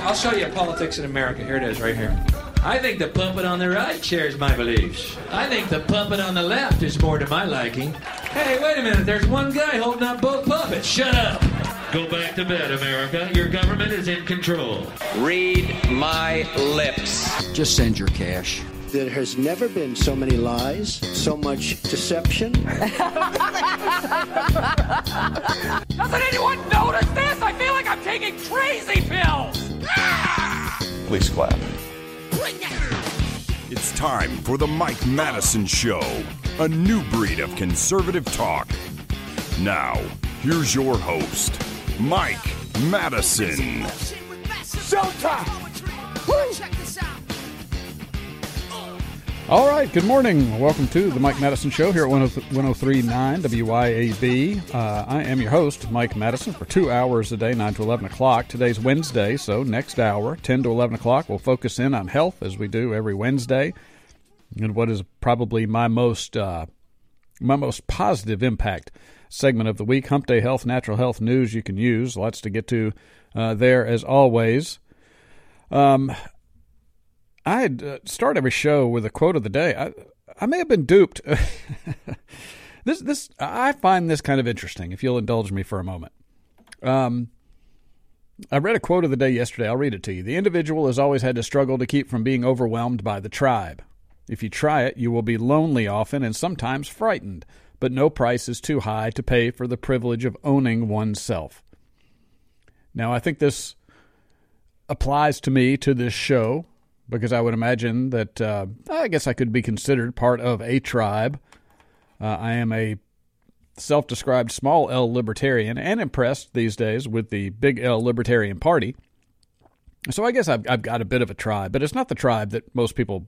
I'll show you politics in America. Here it is, right here. I think the puppet on the right shares my beliefs. I think the puppet on the left is more to my liking. Hey, wait a minute. There's one guy holding up both puppets. Shut up. Go back to bed, America. Your government is in control. Read my lips. Just send your cash. There has never been so many lies, so much deception. Doesn't anyone notice this? I feel like I'm taking crazy pills. Please clap. It's time for the Mike Madison Show, a new breed of conservative talk. Now, here's your host, Mike Madison. Showtime! All right, good morning. Welcome to the Mike Madison Show here at 103.9 WYAB. I am your host, Mike Madison, for 2 hours a day, 9 to 11 o'clock. Today's Wednesday, so next hour, 10 to 11 o'clock, we'll focus in on health, as we do every Wednesday, and what is probably my most positive impact segment of the week, Hump Day Health, natural health news you can use. Lots to get to there, as always. I'd start every show with a quote of the day. I may have been duped. I find this kind of interesting, if you'll indulge me for a moment. I read a quote of the day yesterday. I'll read it to you. The individual has always had to struggle to keep from being overwhelmed by the tribe. If you try it, you will be lonely often and sometimes frightened, but no price is too high to pay for the privilege of owning oneself. Now, I think this applies to me, to this show, because I would imagine that I guess I could be considered part of a tribe. I am a self-described small L libertarian and impressed these days with the big L Libertarian Party. So I guess I've got a bit of a tribe, but it's not the tribe that most people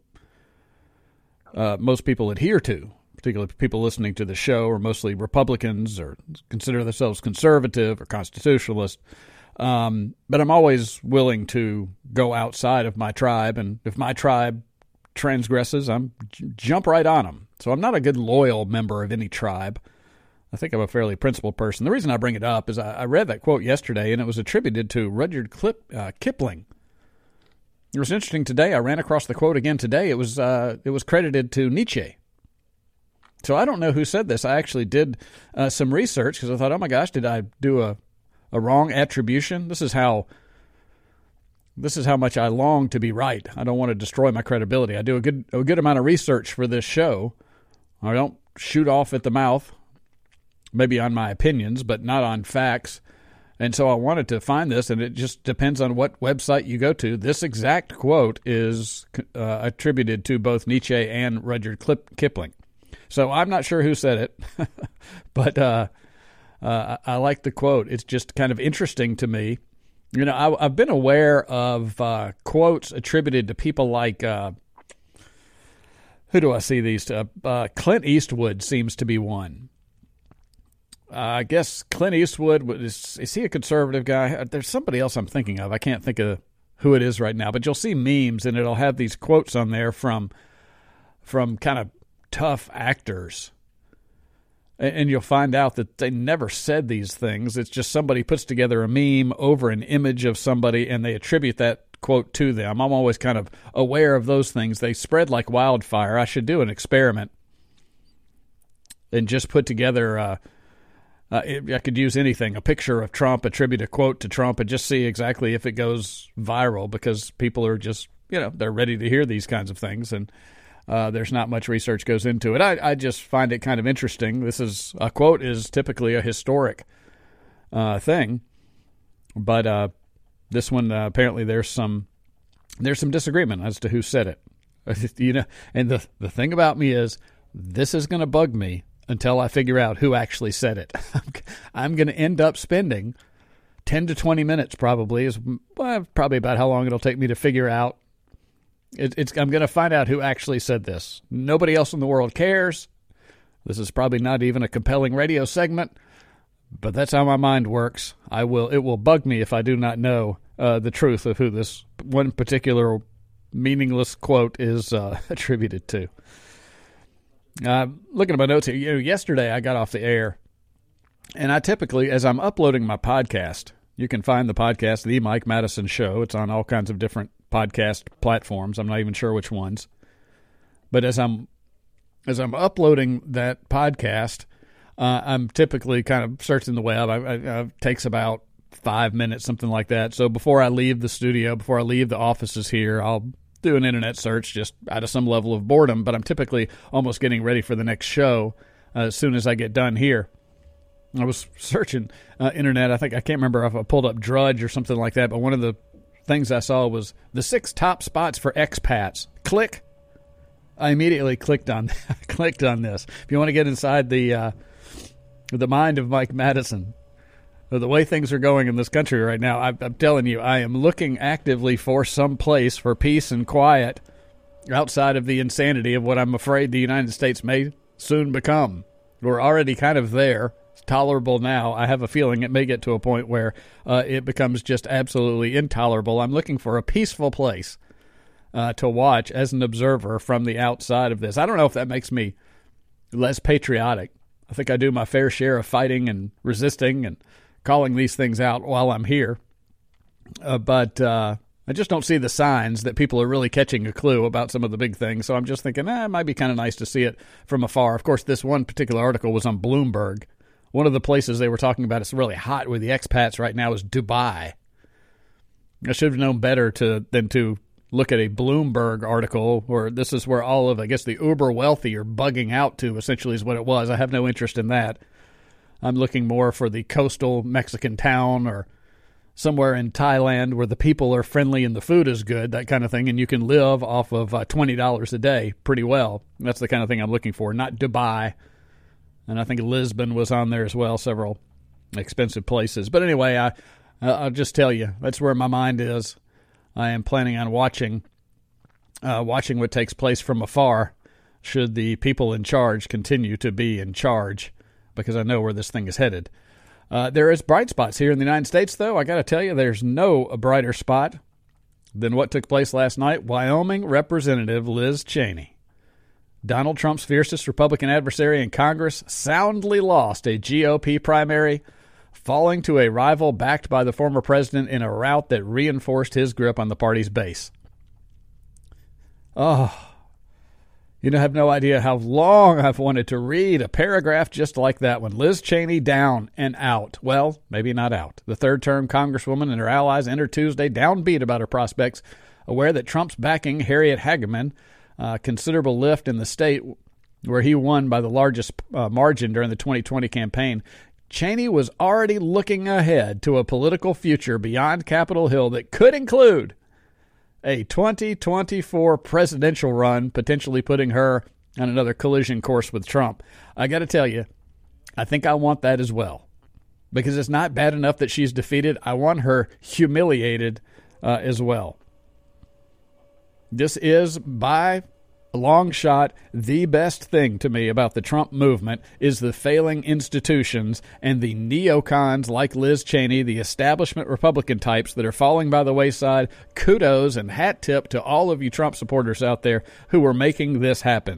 adhere to, particularly people listening to the show are mostly Republicans or consider themselves conservative or constitutionalist. But I'm always willing to go outside of my tribe, and if my tribe transgresses, I'm jump right on them. So I'm not a good loyal member of any tribe. I think I'm a fairly principled person. The reason I bring it up is I read that quote yesterday, and it was attributed to Rudyard Kipling. It was interesting today. I ran across the quote again today. It was credited to Nietzsche. So I don't know who said this. I actually did some research because I thought, oh my gosh, did I do a wrong attribution? This is how much I long to be right. I don't want to destroy my credibility. I do a good amount of research for this show. I don't shoot off at the mouth, maybe on my opinions, but not on facts. And so I wanted to find this, and it just depends on what website you go to. This exact quote is attributed to both Nietzsche and Rudyard Kipling. So I'm not sure who said it, but I like the quote. It's just kind of interesting to me. You know, I've been aware of quotes attributed to people like, who do I see these to? Clint Eastwood seems to be one. I guess Clint Eastwood, is he a conservative guy? There's somebody else I'm thinking of. I can't think of who it is right now, but you'll see memes, and it'll have these quotes on there from kind of tough actors. And you'll find out that they never said these things. It's just somebody puts together a meme over an image of somebody, and they attribute that quote to them. I'm always kind of aware of those things. They spread like wildfire. I should do an experiment and just put together, I could use anything, a picture of Trump, attribute a quote to Trump, and just see exactly if it goes viral, because people are just, they're ready to hear these kinds of things, and there's not much research goes into it. I just find it kind of interesting. A quote is typically a historic thing, but this one apparently there's some disagreement as to who said it. And the thing about me is this is going to bug me until I figure out who actually said it. I'm going to end up spending 10 to 20 minutes probably about how long it'll take me to figure out. I'm going to find out who actually said this. Nobody else in the world cares. This is probably not even a compelling radio segment, but that's how my mind works. It will bug me if I do not know the truth of who this one particular meaningless quote is attributed to. Looking at my notes here, yesterday I got off the air, and I typically, as I'm uploading my podcast, You can find the podcast, The Mike Madison Show. It's on all kinds of different podcast platforms. I'm not even sure which ones. But as I'm uploading that podcast, I'm typically kind of searching the web. It takes about 5 minutes, something like that. So before I leave the studio, before I leave the offices here, I'll do an internet search just out of some level of boredom. But I'm typically almost getting ready for the next show as soon as I get done here. I was searching internet. I can't remember if I pulled up Drudge or something like that, but one of the things I saw was the 6 top spots for expats. Click. I immediately clicked on this. If you want to get inside the mind of Mike Madison, the way things are going in this country right now, I'm telling you, I am looking actively for some place for peace and quiet outside of the insanity of what I'm afraid the United States may soon become. We're already kind of there. It's tolerable now. I have a feeling it may get to a point where it becomes just absolutely intolerable. I'm looking for a peaceful place to watch as an observer from the outside of this. I don't know if that makes me less patriotic. I think I do my fair share of fighting and resisting and calling these things out while I'm here. But I just don't see the signs that people are really catching a clue about some of the big things. So I'm just thinking, it might be kind of nice to see it from afar. Of course, this one particular article was on Bloomberg. One of the places they were talking about it's really hot with the expats right now is Dubai. I should have known better than to look at a Bloomberg article where this is where all of, I guess, the uber wealthy are bugging out to, essentially is what it was. I have no interest in that. I'm looking more for the coastal Mexican town or somewhere in Thailand where the people are friendly and the food is good, that kind of thing, and you can live off of $20 a day pretty well. That's the kind of thing I'm looking for, not Dubai. And I think Lisbon was on there as well, several expensive places. But anyway, I'll just tell you, that's where my mind is. I am planning on watching what takes place from afar should the people in charge continue to be in charge, because I know where this thing is headed. There is bright spots here in the United States, though. I got to tell you, there's no brighter spot than what took place last night. Wyoming Representative Liz Cheney, Donald Trump's fiercest Republican adversary in Congress, soundly lost a GOP primary, falling to a rival backed by the former president in a rout that reinforced his grip on the party's base. Oh, you have no idea how long I've wanted to read a paragraph just like that one. Liz Cheney down and out. Well, maybe not out. The third-term Congresswoman and her allies entered Tuesday downbeat about her prospects, aware that Trump's backing Harriet Hageman, considerable lift in the state where he won by the largest margin during the 2020 campaign. Cheney was already looking ahead to a political future beyond Capitol Hill that could include a 2024 presidential run, potentially putting her on another collision course with Trump. I got to tell you, I think I want that as well, because it's not bad enough that she's defeated. I want her humiliated as well. This is, by a long shot, the best thing to me about the Trump movement is the failing institutions and the neocons like Liz Cheney, the establishment Republican types that are falling by the wayside. Kudos and hat tip to all of you Trump supporters out there who are making this happen.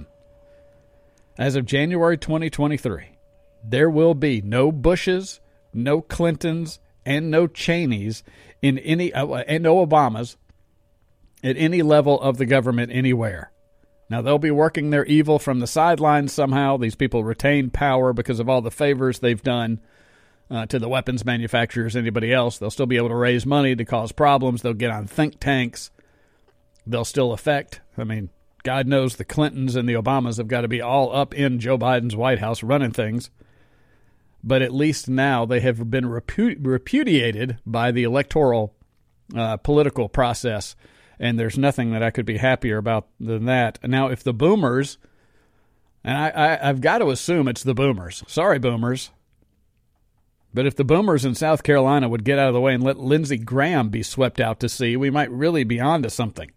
As of January 2023, there will be no Bushes, no Clintons, and no Cheneys in any, and no Obamas at any level of the government anywhere. Now, they'll be working their evil from the sidelines somehow. These people retain power because of all the favors they've done to the weapons manufacturers, anybody else. They'll still be able to raise money to cause problems. They'll get on think tanks. They'll still affect. I mean, God knows the Clintons and the Obamas have got to be all up in Joe Biden's White House running things. But at least now they have been repudiated by the electoral political process. And there's nothing that I could be happier about than that. Now, if the boomers, and I've got to assume it's the boomers. Sorry, boomers. But if the boomers in South Carolina would get out of the way and let Lindsey Graham be swept out to sea, we might really be on to something.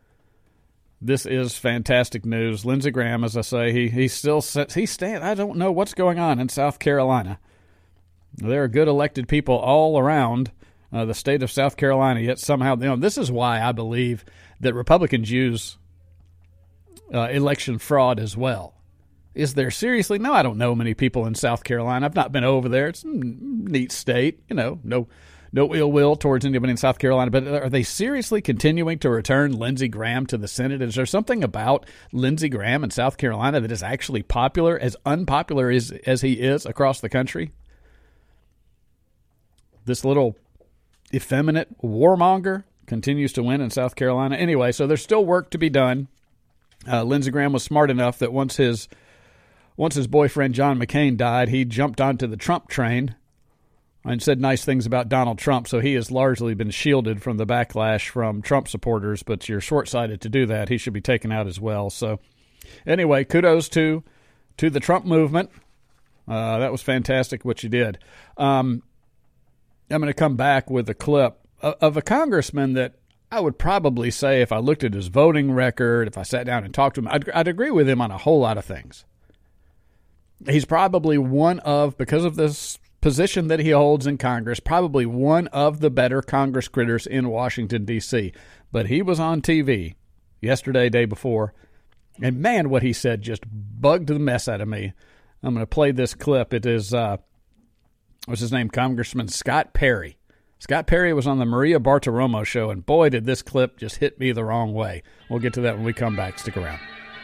This is fantastic news. Lindsey Graham, as I say, he stands. I don't know what's going on in South Carolina. There are good elected people all around the state of South Carolina, yet somehow, this is why I believe that Republicans use election fraud as well. Is there seriously? No, I don't know many people in South Carolina. I've not been over there. It's a neat state, no no ill will towards anybody in South Carolina, but are they seriously continuing to return Lindsey Graham to the Senate? Is there something about Lindsey Graham in South Carolina that is actually popular, as unpopular as he is across the country? This little effeminate warmonger continues to win in South Carolina. Anyway, so there's still work to be done. Lindsey Graham was smart enough that once his boyfriend John McCain died, he jumped onto the Trump train and said nice things about Donald Trump, so he has largely been shielded from the backlash from Trump supporters, but you're short-sighted to do that. He should be taken out as well. So anyway, kudos to the Trump movement. That was fantastic what you did. I'm going to come back with a clip of a congressman that I would probably say, if I looked at his voting record, if I sat down and talked to him, I'd agree with him on a whole lot of things. He's probably one of, because of this position that he holds in Congress, probably one of the better Congress critters in Washington, D.C. But he was on TV yesterday, day before, and man, what he said just bugged the mess out of me. I'm going to play this clip. It is, what's his name, Congressman Scott Perry. Scott Perry was on the Maria Bartiromo show, and boy, did this clip just hit me the wrong way. We'll get to that when we come back. Stick around.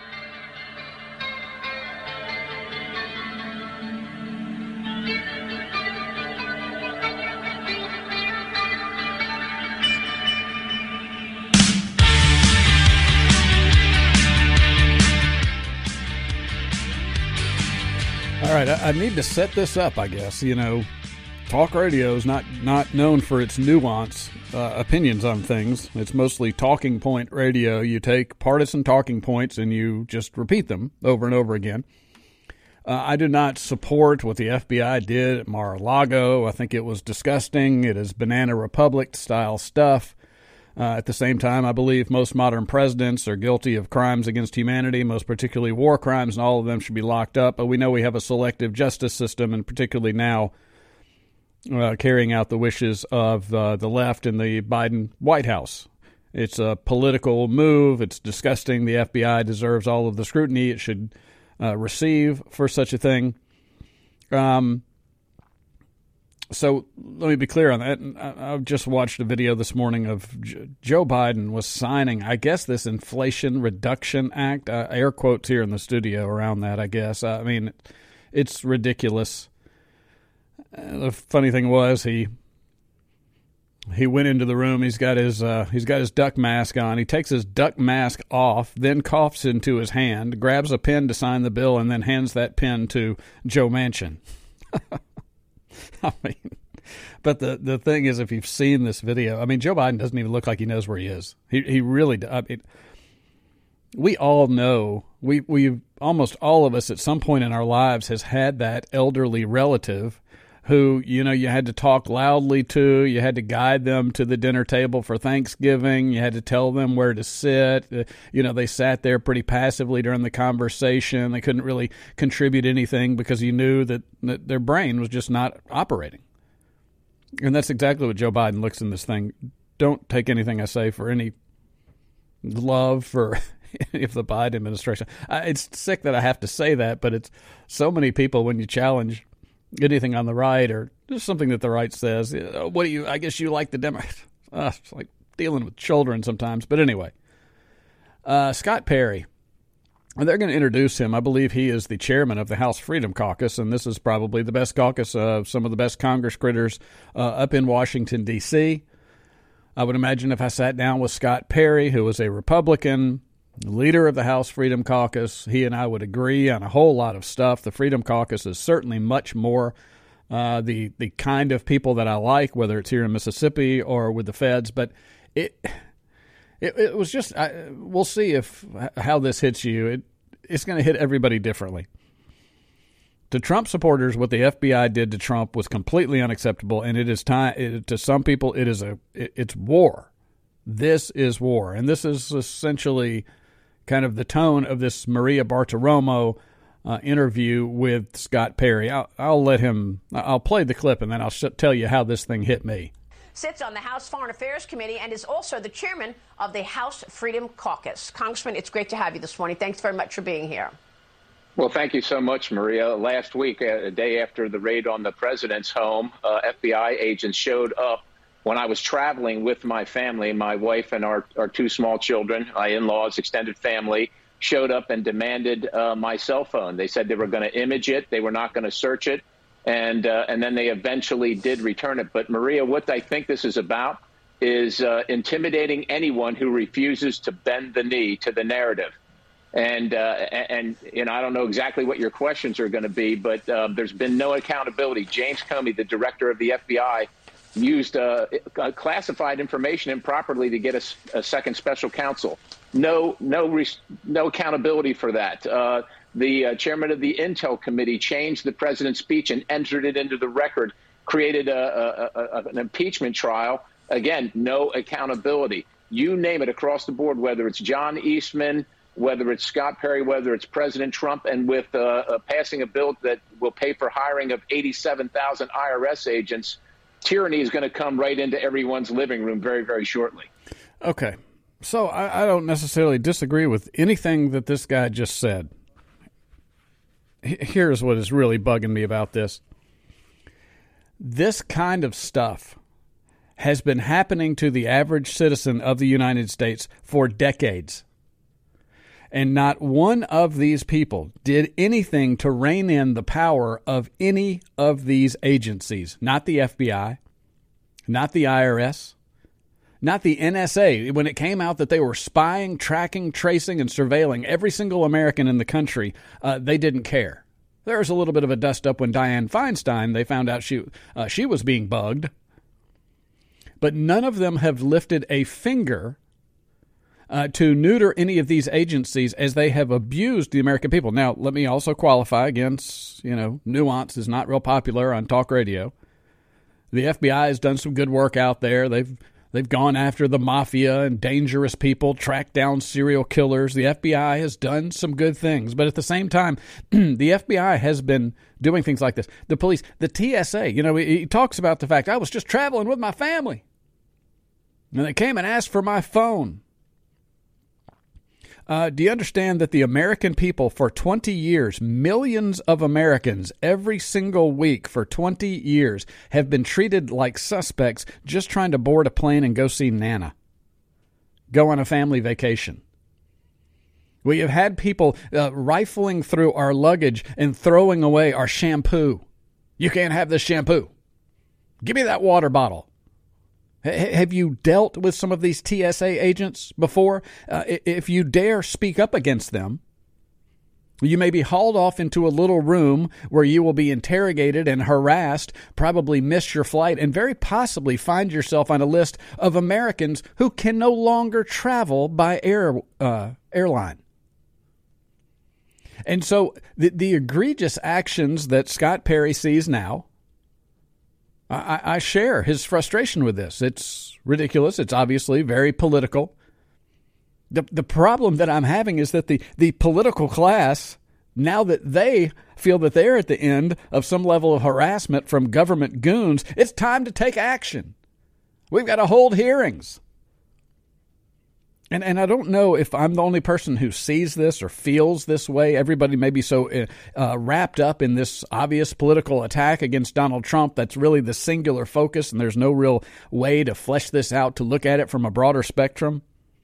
All right, I need to set this up, I guess. You know, talk radio is not known for its nuance opinions on things. It's mostly talking point radio. You take partisan talking points and you just repeat them over and over again. I do not support what the FBI did at Mar-a-Lago. I think it was disgusting. It is Banana Republic-style stuff. At the same time, I believe most modern presidents are guilty of crimes against humanity, most particularly war crimes, and all of them should be locked up. But we know we have a selective justice system, and particularly now carrying out the wishes of the left in the Biden White House. It's a political move. It's disgusting. The FBI deserves all of the scrutiny it should receive for such a thing. So let me be clear on that. I just watched a video this morning of Joe Biden was signing, I guess, this Inflation Reduction Act, air quotes here in the studio around that, I guess. I mean, it's ridiculous. The funny thing was he went into the room. He's got his duck mask on. He takes his duck mask off, then coughs into his hand, grabs a pen to sign the bill, and then hands that pen to Joe Manchin. I mean, but the thing is, if you've seen this video, I mean, Joe Biden doesn't even look like he knows where he is. He really does. I mean, we all know, we almost all of us at some point in our lives has had that elderly relative who, you know, you had to talk loudly to, you had to guide them to the dinner table for Thanksgiving, you had to tell them where to sit. You know, they sat there pretty passively during the conversation. They couldn't really contribute anything because you knew that their brain was just not operating. And that's exactly what Joe Biden looks in this thing. Don't take anything I say for any love for any of the Biden administration. It's sick that I have to say that, but it's so many people when you challenge anything on the right or just something that the right says, what do you, I guess you like the Democrats. It's like dealing with children sometimes. But anyway, Scott Perry, they're going to introduce him. I believe he is the chairman of the House Freedom Caucus, and this is probably the best caucus of some of the best Congress critters up in Washington, D.C. I would imagine if I sat down with Scott Perry, who was a Republican, leader of the House Freedom Caucus, he and I would agree on a whole lot of stuff. The Freedom Caucus is certainly much more the kind of people that I like, whether it's here in Mississippi or with the feds. But it was just, we'll see how this hits you. It's going to hit everybody differently. To Trump supporters, what the FBI did to Trump was completely unacceptable, and it is time. To some people, it's war. This is war, and this is essentially kind of the tone of this Maria Bartiromo interview with Scott Perry. I'll play the clip, and then I'll tell you how this thing hit me. Sits on the House Foreign Affairs Committee and is also the chairman of the House Freedom Caucus. Congressman, it's great to have you this morning. Thanks very much for being here. Well, thank you so much, Maria. Last week, a day after the raid on the president's home, FBI agents showed up when I was traveling with my family, my wife and our two small children, my in-laws, extended family, showed up and demanded my cell phone. They said they were going to image it. They were not going to search it. And then they eventually did return it. But, Maria, what I think this is about is intimidating anyone who refuses to bend the knee to the narrative. And you know, I don't know exactly what your questions are going to be, but there's been no accountability. James Comey, the director of the FBI, used classified information improperly to get a second special counsel. No accountability for that. The chairman of the Intel Committee changed the president's speech and entered it into the record, created an impeachment trial. Again, no accountability. You name it across the board, whether it's John Eastman, whether it's Scott Perry, whether it's President Trump, and with passing a bill that will pay for hiring of 87,000 IRS agents, tyranny is going to come right into everyone's living room very, very shortly. Okay. So I don't necessarily disagree with anything that this guy just said. Here's what is really bugging me about this. This kind of stuff has been happening to the average citizen of the United States for decades. And not one of these people did anything to rein in the power of any of these agencies. Not the FBI, not the IRS, not the NSA. When it came out that they were spying, tracking, tracing, and surveilling every single American in the country, they didn't care. There was a little bit of a dust-up when Dianne Feinstein, they found out she was being bugged. But none of them have lifted a finger to neuter any of these agencies as they have abused the American people. Now, let me also qualify against, nuance is not real popular on talk radio. The FBI has done some good work out there. They've gone after the mafia and dangerous people, tracked down serial killers. The FBI has done some good things. But at the same time, the FBI has been doing things like this. The police, the TSA, he talks about the fact, I was just traveling with my family. And they came and asked for my phone. Do you understand that the American people for 20 years, millions of Americans every single week for 20 years have been treated like suspects just trying to board a plane and go see Nana, go on a family vacation? We have had people rifling through our luggage and throwing away our shampoo. You can't have this shampoo. Give me that water bottle. Have you dealt with some of these TSA agents before? If you dare speak up against them, you may be hauled off into a little room where you will be interrogated and harassed, probably miss your flight, and very possibly find yourself on a list of Americans who can no longer travel by airline. And so the egregious actions that Scott Perry sees now, I share his frustration with this. It's ridiculous. It's obviously very political. The problem that I'm having is that the political class, now that they feel that they're at the end of some level of harassment from government goons, it's time to take action. We've got to hold hearings. And I don't know if I'm the only person who sees this or feels this way. Everybody may be so wrapped up in this obvious political attack against Donald Trump that's really the singular focus, and there's no real way to flesh this out, to look at it from a broader spectrum.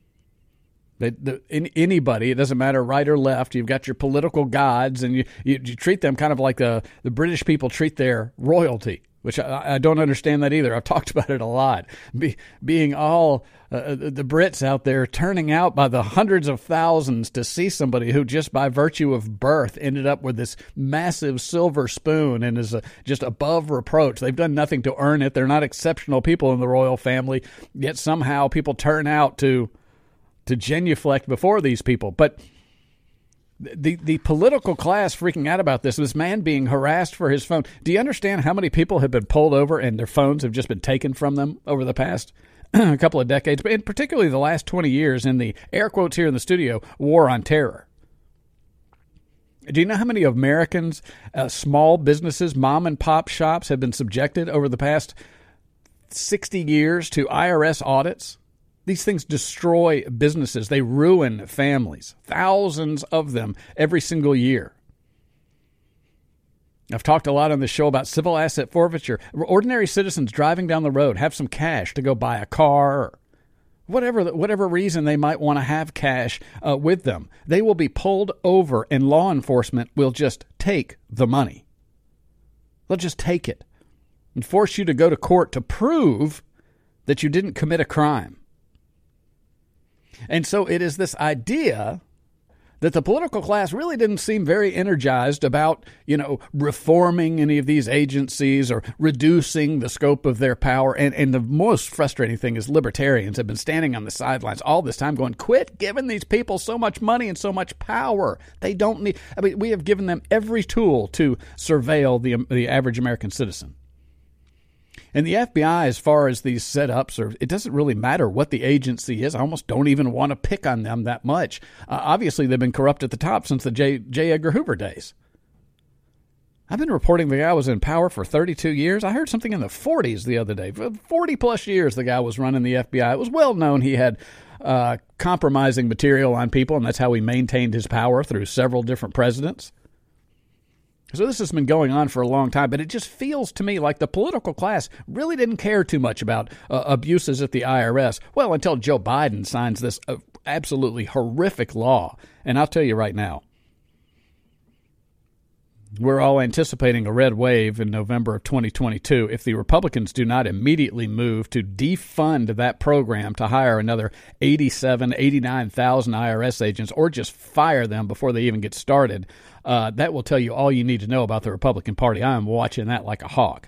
Anybody, it doesn't matter right or left, you've got your political gods, and you treat them kind of like the British people treat their royalty, which I don't understand that either. I've talked about it a lot. Being all the Brits out there turning out by the hundreds of thousands to see somebody who just by virtue of birth ended up with this massive silver spoon and is just above reproach. They've done nothing to earn it. They're not exceptional people in the royal family, yet somehow people turn out to genuflect before these people. But the political class freaking out about this man being harassed for his phone. Do you understand how many people have been pulled over and their phones have just been taken from them over the past a couple of decades, but in particularly the last 20 years in the air quotes here in the studio, war on terror? Do you know how many Americans, small businesses, mom and pop shops have been subjected over the past 60 years to IRS audits? These things destroy businesses. They ruin families, thousands of them every single year. I've talked a lot on this show about civil asset forfeiture. Ordinary citizens driving down the road have some cash to go buy a car or whatever reason they might want to have cash with them. They will be pulled over and law enforcement will just take the money. They'll just take it and force you to go to court to prove that you didn't commit a crime. And so it is this idea that the political class really didn't seem very energized about, reforming any of these agencies or reducing the scope of their power. And the most frustrating thing is libertarians have been standing on the sidelines all this time going, quit giving these people so much money and so much power. They don't need, we have given them every tool to surveil the average American citizen. And the FBI, as far as these setups, it doesn't really matter what the agency is. I almost don't even want to pick on them that much. Obviously, they've been corrupt at the top since the J. Edgar Hoover days. I've been reporting the guy was in power for 32 years. I heard something in the 40s the other day. For 40-plus years, the guy was running the FBI. It was well known he had compromising material on people, and that's how he maintained his power through several different presidents. So this has been going on for a long time, but it just feels to me like the political class really didn't care too much about abuses at the IRS. Well, until Joe Biden signs this absolutely horrific law. And I'll tell you right now, we're all anticipating a red wave in November of 2022 if the Republicans do not immediately move to defund that program to hire another 89,000 IRS agents or just fire them before they even get started. That will tell you all you need to know about the Republican Party. I am watching that like a hawk.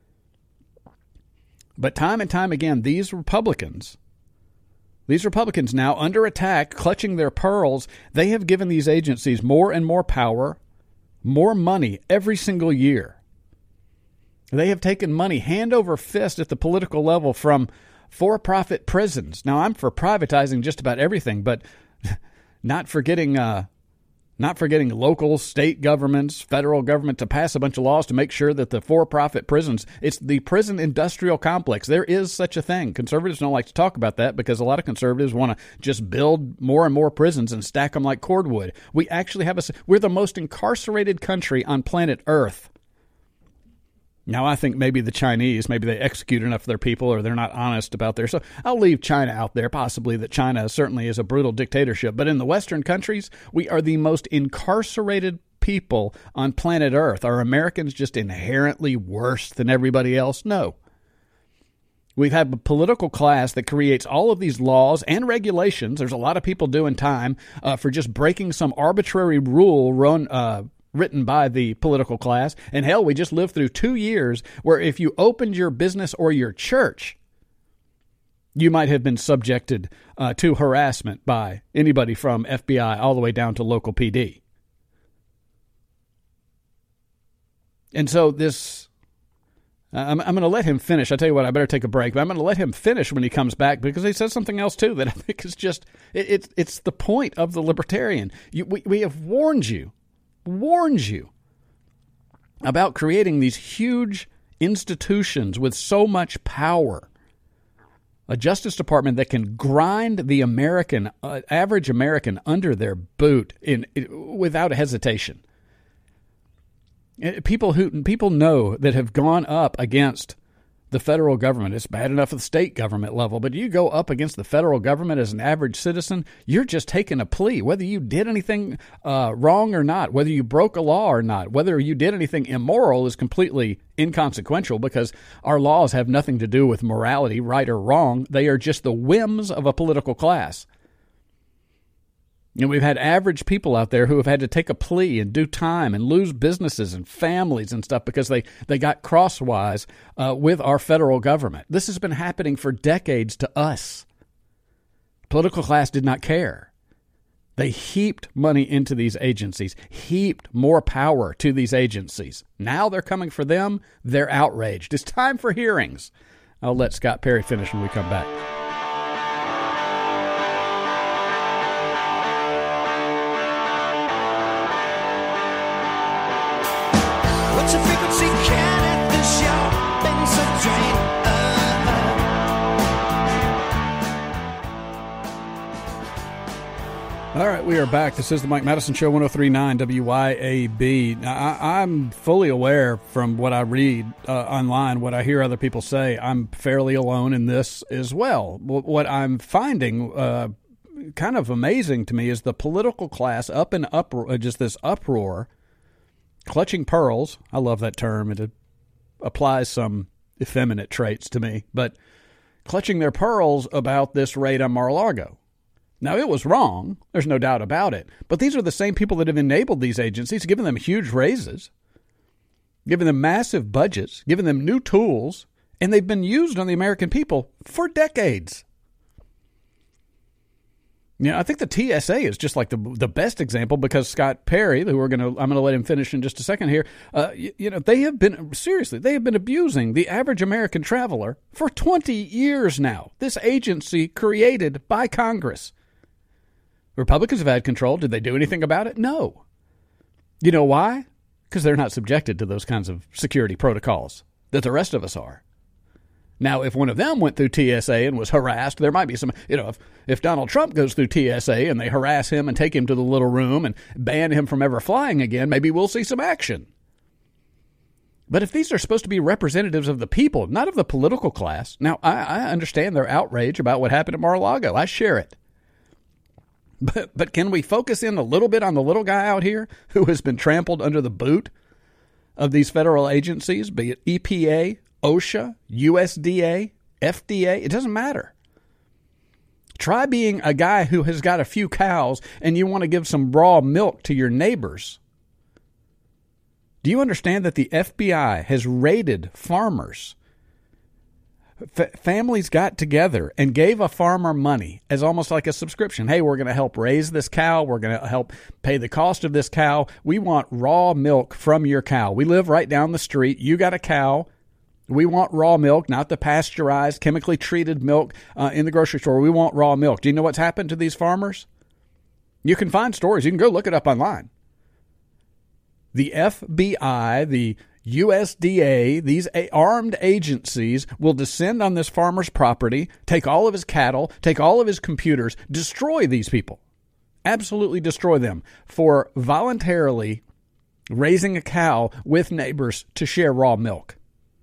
But time and time again, these Republicans now under attack, clutching their pearls, they have given these agencies more and more power, more money every single year. They have taken money hand over fist at the political level from for-profit prisons. Now, I'm for privatizing just about everything, but not forgetting local, state governments, federal government to pass a bunch of laws to make sure that the for-profit prisons, it's the prison industrial complex. There is such a thing. Conservatives don't like to talk about that because a lot of conservatives want to just build more and more prisons and stack them like cordwood. We actually we're the most incarcerated country on planet Earth. Now, I think maybe the Chinese, maybe they execute enough of their people or they're not honest about their... So I'll leave China out there, possibly that China certainly is a brutal dictatorship. But in the Western countries, we are the most incarcerated people on planet Earth. Are Americans just inherently worse than everybody else? No. We've had a political class that creates all of these laws and regulations. There's a lot of people doing time for just breaking some arbitrary rule written by the political class. And hell, we just lived through 2 years where if you opened your business or your church, you might have been subjected to harassment by anybody from FBI all the way down to local PD. And so this, I'm going to let him finish. I tell you what, I better take a break, but I'm going to let him finish when he comes back because he says something else too that I think is just, it's the point of the libertarian. We have warned you about creating these huge institutions with so much power. A Justice Department that can grind the average American under their boot without a hesitation. People know that have gone up against the federal government. It's bad enough at the state government level, but you go up against the federal government as an average citizen, you're just taking a plea, whether you did anything wrong or not, whether you broke a law or not, whether you did anything immoral is completely inconsequential because our laws have nothing to do with morality, right or wrong. They are just the whims of a political class. And we've had average people out there who have had to take a plea and do time and lose businesses and families and stuff because they got crosswise with our federal government. This has been happening for decades to us. Political class did not care. They heaped money into these agencies, heaped more power to these agencies. Now they're coming for them. They're outraged. It's time for hearings. I'll let Scott Perry finish when we come back. What's the frequency? Can it the show? Been so drained. All right, we are back. This is the Mike Madison Show, 103.9 WYAB. Now, I'm fully aware from what I read online, what I hear other people say, I'm fairly alone in this as well. What I'm finding kind of amazing to me is the political class up in uproar, just this uproar, clutching pearls. I love that term. It applies some effeminate traits to me, but clutching their pearls about this raid on Mar-a-Lago. Now, it was wrong. There's no doubt about it. But these are the same people that have enabled these agencies, given them huge raises, given them massive budgets, given them new tools, and they've been used on the American people for decades. You know, I think the TSA is just like the best example because Scott Perry, who I'm going to let him finish in just a second here, they have been abusing the average American traveler for 20 years now. This agency created by Congress. Republicans have had control. Did they do anything about it? No. You know why? Because they're not subjected to those kinds of security protocols that the rest of us are. Now, if one of them went through TSA and was harassed, there might be some, if Donald Trump goes through TSA and they harass him and take him to the little room and ban him from ever flying again, maybe we'll see some action. But if these are supposed to be representatives of the people, not of the political class, now I understand their outrage about what happened at Mar-a-Lago. I share it. But can we focus in a little bit on the little guy out here who has been trampled under the boot of these federal agencies, be it EPA, OSHA, USDA, FDA? It doesn't matter. Try being a guy who has got a few cows and you want to give some raw milk to your neighbors. Do you understand that the FBI has raided farmers? Families got together and gave a farmer money as almost like a subscription. Hey, we're going to help raise this cow. We're going to help pay the cost of this cow. We want raw milk from your cow. We live right down the street. You got a cow. We want raw milk, not the pasteurized, chemically treated milk in the grocery store. We want raw milk. Do you know what's happened to these farmers? You can find stories. You can go look it up online. The FBI, the USDA, these armed agencies will descend on this farmer's property, take all of his cattle, take all of his computers, destroy these people, absolutely destroy them for voluntarily raising a cow with neighbors to share raw milk.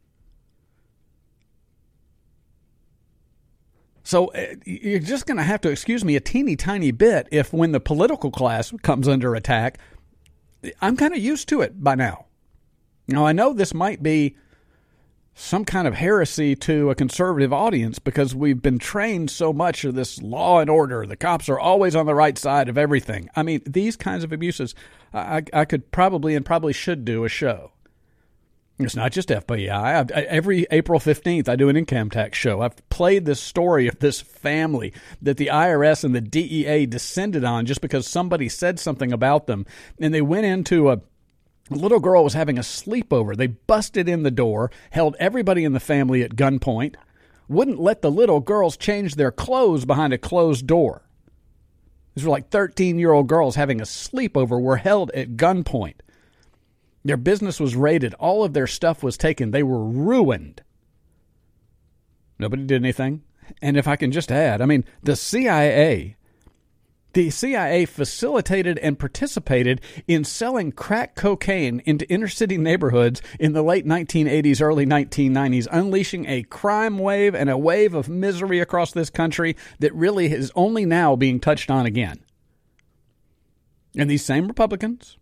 So you're just going to have to excuse me a teeny tiny bit if when the political class comes under attack, I'm kind of used to it by now. Now, I know this might be some kind of heresy to a conservative audience because we've been trained so much of this law and order. The cops are always on the right side of everything. I mean, these kinds of abuses, I could probably should do a show. It's not just FBI. Every April 15th, I do an income tax show. I've played this story of this family that the IRS and the DEA descended on just because somebody said something about them. And they went into a little girl was having a sleepover. They busted in the door, held everybody in the family at gunpoint, wouldn't let the little girls change their clothes behind a closed door. These were like 13-year-old girls having a sleepover, were held at gunpoint. Their business was raided. All of their stuff was taken. They were ruined. Nobody did anything. And if I can just add, I mean, the CIA facilitated and participated in selling crack cocaine into inner city neighborhoods in the late 1980s, early 1990s, unleashing a crime wave and a wave of misery across this country that really is only now being touched on again. And these same Republicans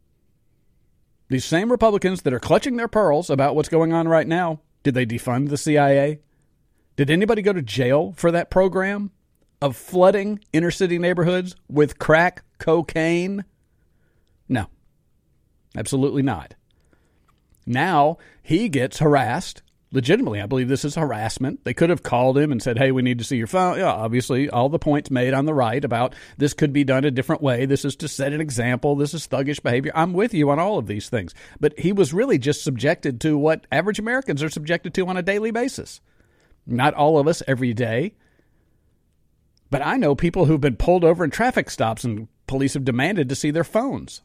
that are clutching their pearls about what's going on right now, did they defund the CIA? Did anybody go to jail for that program of flooding inner city neighborhoods with crack cocaine? No, absolutely not. Now he gets harassed. Legitimately, I believe this is harassment. They could have called him and said, hey, we need to see your phone. Yeah, obviously, all the points made on the right about this could be done a different way. This is to set an example. This is thuggish behavior. I'm with you on all of these things. But he was really just subjected to what average Americans are subjected to on a daily basis. Not all of us every day. But I know people who've been pulled over in traffic stops and police have demanded to see their phones.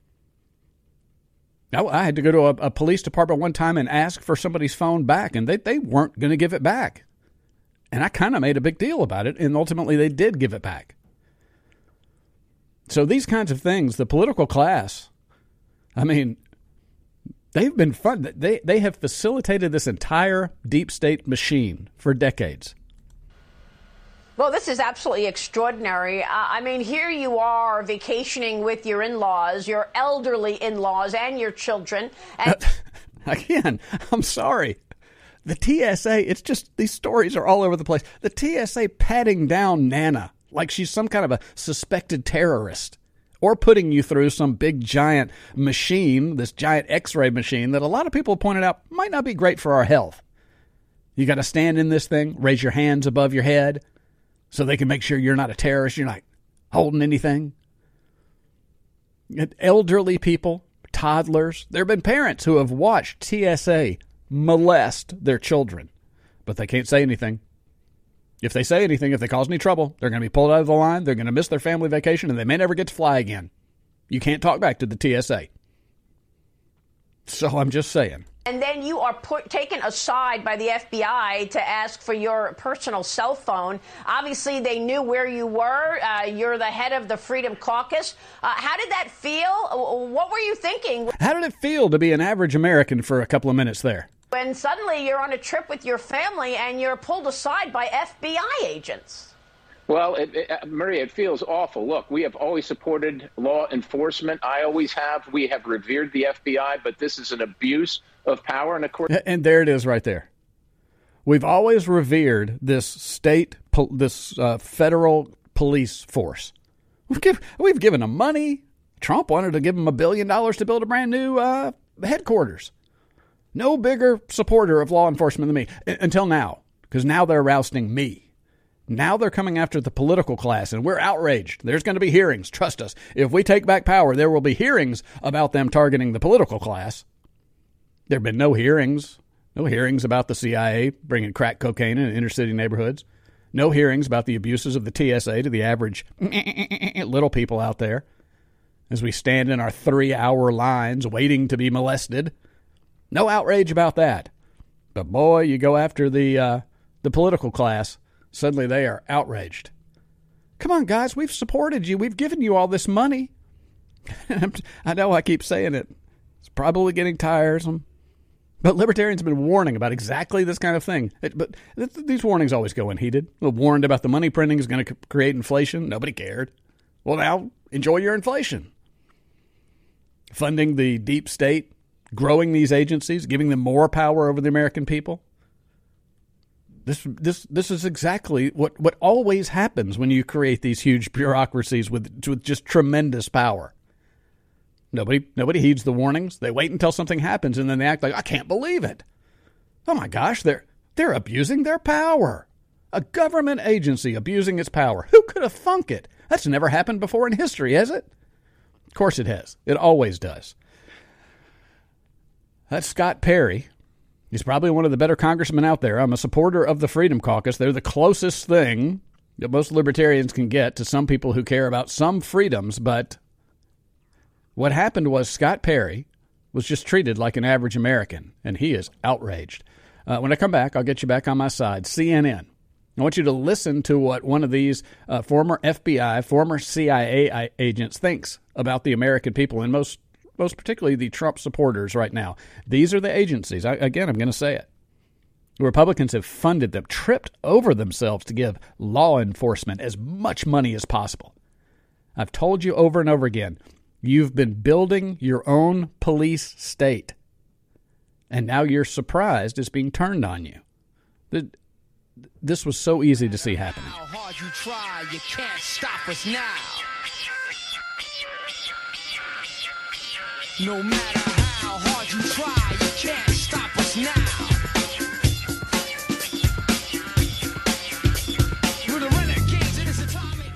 I had to go to a police department one time and ask for somebody's phone back, and they weren't going to give it back. And I kind of made a big deal about it, and ultimately they did give it back. So these kinds of things, the political class, I mean, they've been fun. They have facilitated this entire deep state machine for decades. Well, this is absolutely extraordinary. I mean, here you are vacationing with your in-laws, your elderly in-laws, and your children. And again, I'm sorry. The TSA, it's just, these stories are all over the place. The TSA patting down Nana like she's some kind of a suspected terrorist, or putting you through some big giant machine, this giant X-ray machine that a lot of people pointed out might not be great for our health. You got to stand in this thing, raise your hands above your head so they can make sure you're not a terrorist, you're not holding anything. Elderly people, toddlers, there have been parents who have watched TSA molest their children, but they can't say anything. If they say anything, if they cause any trouble, they're going to be pulled out of the line, they're going to miss their family vacation, and they may never get to fly again. You can't talk back to the TSA. So I'm just saying. And then you are taken aside by the FBI to ask for your personal cell phone. Obviously, they knew where you were. You're the head of the Freedom Caucus. How did that feel? What were you thinking? How did it feel to be an average American for a couple of minutes there? When suddenly you're on a trip with your family and you're pulled aside by FBI agents. Well, Maria, it feels awful. Look, we have always supported law enforcement. I always have. We have revered the FBI, but this is an abuse of power. And of course, and there it is right there. We've always revered this federal police force. We've given them money. Trump wanted to give them $1 billion to build a brand new headquarters. No bigger supporter of law enforcement than me until now, because now they're ousting me. Now they're coming after the political class, and we're outraged. There's going to be hearings. Trust us. If we take back power, there will be hearings about them targeting the political class. There have been no hearings about the CIA bringing crack cocaine in inner city neighborhoods. No hearings about the abuses of the TSA to the average little people out there as we stand in our 3-hour lines waiting to be molested. No outrage about that. But boy, you go after the political class, suddenly they are outraged. Come on, guys, we've supported you. We've given you all this money. I know I keep saying it. It's probably getting tiresome. But libertarians have been warning about exactly this kind of thing. But these warnings always go unheeded. We warned about the money printing is going to create inflation. Nobody cared. Well, now, enjoy your inflation. Funding the deep state, growing these agencies, giving them more power over the American people. This is exactly what always happens when you create these huge bureaucracies with just tremendous power. Nobody heeds the warnings. They wait until something happens, and then they act like, I can't believe it. Oh, my gosh, they're abusing their power. A government agency abusing its power. Who could have thunk it? That's never happened before in history, has it? Of course it has. It always does. That's Scott Perry. He's probably one of the better congressmen out there. I'm a supporter of the Freedom Caucus. They're the closest thing that most libertarians can get to some people who care about some freedoms, but what happened was Scott Perry was just treated like an average American, and he is outraged. When I come back, I'll get you back on my side. CNN. I want you to listen to what one of these former FBI, former CIA agents thinks about the American people, and most particularly the Trump supporters right now. These are the agencies. Again, I'm going to say it. The Republicans have funded them, tripped over themselves to give law enforcement as much money as possible. I've told you over and over again, you've been building your own police state, and now you're surprised it's being turned on you. This was so easy to see happening. How hard you try, you can't stop us now. No matter how hard you try, you can't stop us now. We're the renegades in this atomic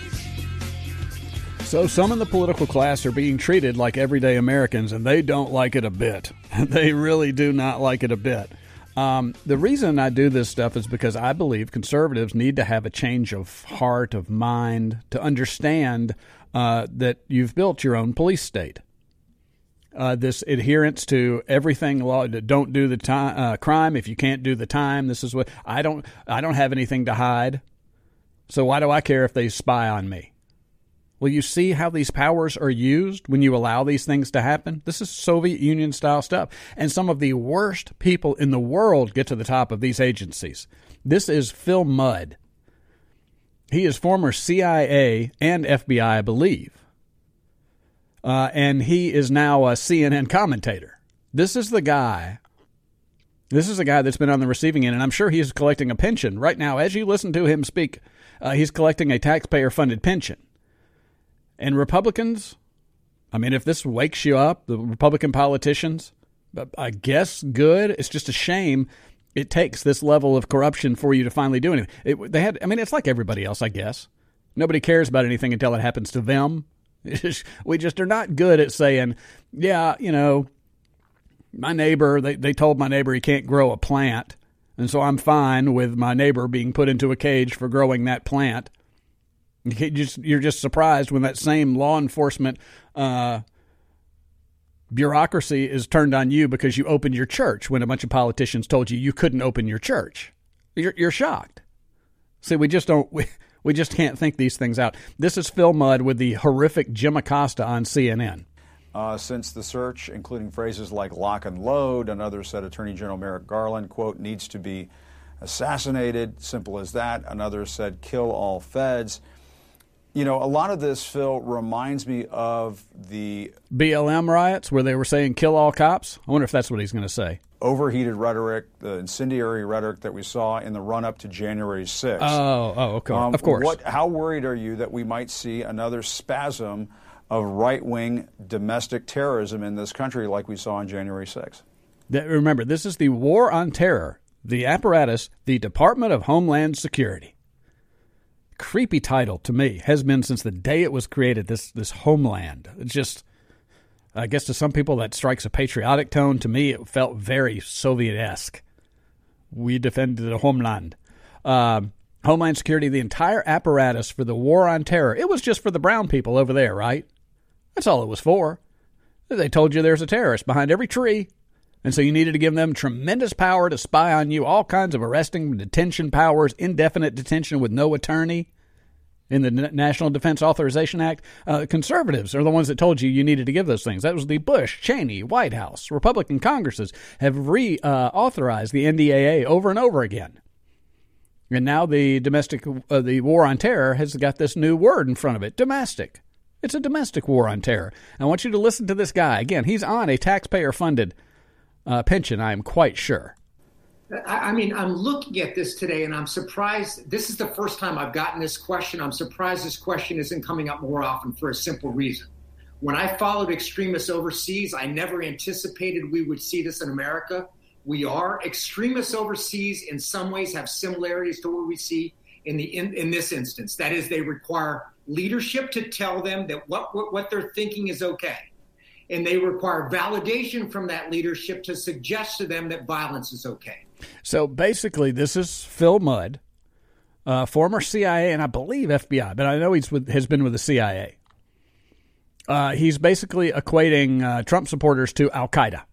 age. So some in the political class are being treated like everyday Americans, and they don't like it a bit. They really do not like it a bit. The reason I do this stuff is because I believe conservatives need to have a change of heart, of mind, to understand that you've built your own police state. This adherence to everything law, don't do the crime if you can't do the time. This is what I don't have anything to hide. So why do I care if they spy on me? Will you see how these powers are used when you allow these things to happen? This is Soviet Union style stuff. And some of the worst people in the world get to the top of these agencies. This is Phil Mudd. He is former CIA and FBI, I believe. And he is now a CNN commentator. This is the guy. This is a guy that's been on the receiving end, and I'm sure he's collecting a pension. Right now, as you listen to him speak, he's collecting a taxpayer-funded pension. And Republicans, I mean, if this wakes you up, the Republican politicians, I guess good. It's just a shame it takes this level of corruption for you to finally do anything. It's like everybody else, I guess. Nobody cares about anything until it happens to them. We just are not good at saying, yeah, you know, my neighbor, they told my neighbor he can't grow a plant, and so I'm fine with my neighbor being put into a cage for growing that plant. You're just surprised when that same law enforcement bureaucracy is turned on you because you opened your church when a bunch of politicians told you couldn't open your church. You're shocked. See, we just can't think these things out. This is Phil Mudd with the horrific Jim Acosta on CNN. Since the search, including phrases like lock and load, another said Attorney General Merrick Garland, quote, needs to be assassinated, simple as that. Another said kill all feds. You know, a lot of this, Phil, reminds me of the BLM riots where they were saying kill all cops. I wonder if that's what he's going to say. Overheated rhetoric, the incendiary rhetoric that we saw in the run-up to January 6th. Oh, okay. Of course. How worried are you that we might see another spasm of right-wing domestic terrorism in this country like we saw on January 6th? Remember, this is the war on terror, the apparatus, the Department of Homeland Security. Creepy title to me, has been since the day it was created, this Homeland. It's just, I guess to some people that strikes a patriotic tone. To me, it felt very Soviet-esque. We defended the homeland. Homeland Security, the entire apparatus for the war on terror. It was just for the brown people over there, right? That's all it was for. They told you there's a terrorist behind every tree, and so you needed to give them tremendous power to spy on you, all kinds of arresting, detention powers, indefinite detention with no attorney in the National Defense Authorization Act. Conservatives are the ones that told you needed to give those things. That was the Bush, Cheney, White House. Republican Congresses have reauthorized the NDAA over and over again. And now the war on terror has got this new word in front of it, domestic. It's a domestic war on terror. I want you to listen to this guy. Again, he's on a taxpayer-funded pension, I am quite sure. I mean, I'm looking at this today, and I'm surprised. This is the first time I've gotten this question. I'm surprised this question isn't coming up more often for a simple reason. When I followed extremists overseas, I never anticipated we would see this in America. We are. Extremists overseas in some ways have similarities to what we see in this instance. That is, they require leadership to tell them that what they're thinking is okay. And they require validation from that leadership to suggest to them that violence is okay. So basically, this is Phil Mudd, former CIA and I believe FBI, but I know has been with the CIA. He's basically equating Trump supporters to Al-Qaeda.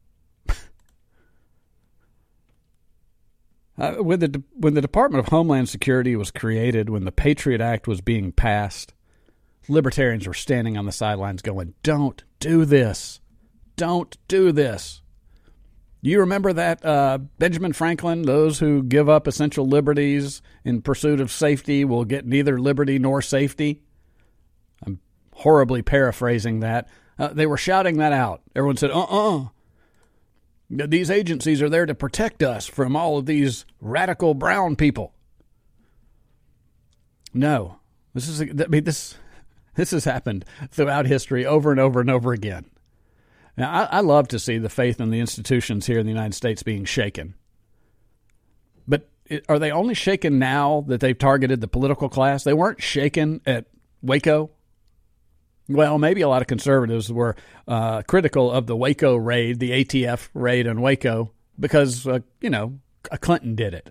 When the Department of Homeland Security was created, when the Patriot Act was being passed, libertarians were standing on the sidelines going, don't do this. Don't do this. You remember that Benjamin Franklin, those who give up essential liberties in pursuit of safety will get neither liberty nor safety? I'm horribly paraphrasing that. They were shouting that out. Everyone said, these agencies are there to protect us from all of these radical brown people. No, this has happened throughout history over and over and over again. Now, I love to see the faith in the institutions here in the United States being shaken. But are they only shaken now that they've targeted the political class? They weren't shaken at Waco. Well, maybe a lot of conservatives were critical of the Waco raid, the ATF raid on Waco, because, Clinton did it.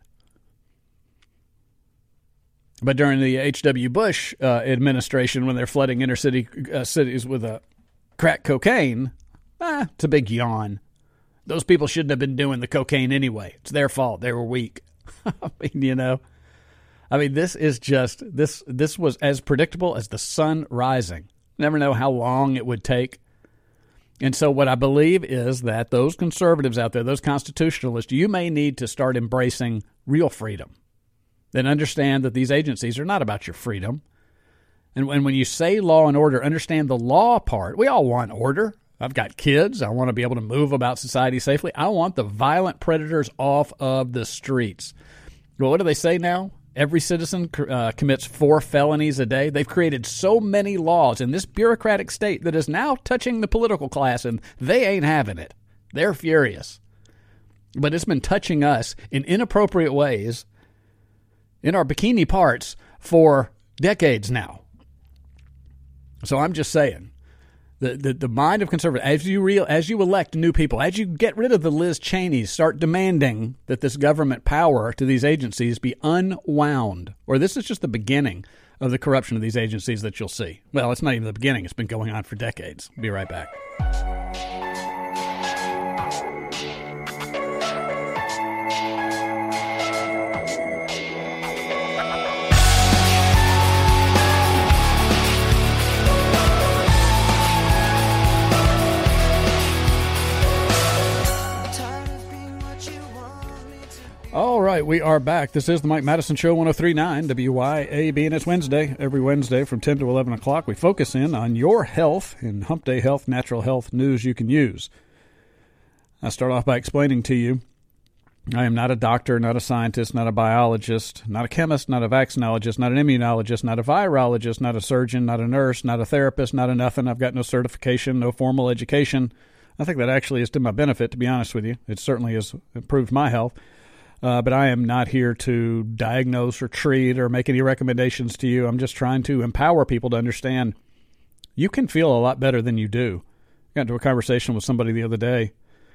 But during the H.W. Bush administration, when they're flooding inner city cities with crack cocaine, it's a big yawn. Those people shouldn't have been doing the cocaine anyway. It's their fault. They were weak. I mean, I mean, this is just this was as predictable as the sun rising. Never know how long it would take. And so what I believe is that those conservatives out there, those constitutionalists, you may need to start embracing real freedom. Then understand that these agencies are not about your freedom. And when you say law and order, understand the law part. We all want order. I've got kids. I want to be able to move about society safely. I want the violent predators off of the streets. Well, what do they say now? Every citizen commits 4 felonies a day. They've created so many laws in this bureaucratic state that is now touching the political class, and they ain't having it. They're furious. But it's been touching us in inappropriate ways in our bikini parts for decades now. So I'm just saying, the mind of conservatives, as you elect new people, as you get rid of the Liz Cheneys, start demanding that this government power to these agencies be unwound, or this is just the beginning of the corruption of these agencies that you'll see. Well, it's not even the beginning. It's been going on for decades. Be right back. All right, we are back. This is the Mike Madison Show, 103.9 WYAB, and it's Wednesday. Every Wednesday from 10 to 11 o'clock, we focus in on your health and Hump Day health, natural health news you can use. I start off by explaining to you, I am not a doctor, not a scientist, not a biologist, not a chemist, not a vaccinologist, not an immunologist, not a virologist, not a surgeon, not a nurse, not a therapist, not a nothing. I've got no certification, no formal education. I think that actually is to my benefit, to be honest with you. It certainly has improved my health. But I am not here to diagnose or treat or make any recommendations to you. I'm just trying to empower people to understand you can feel a lot better than you do. I got into a conversation with somebody the other day.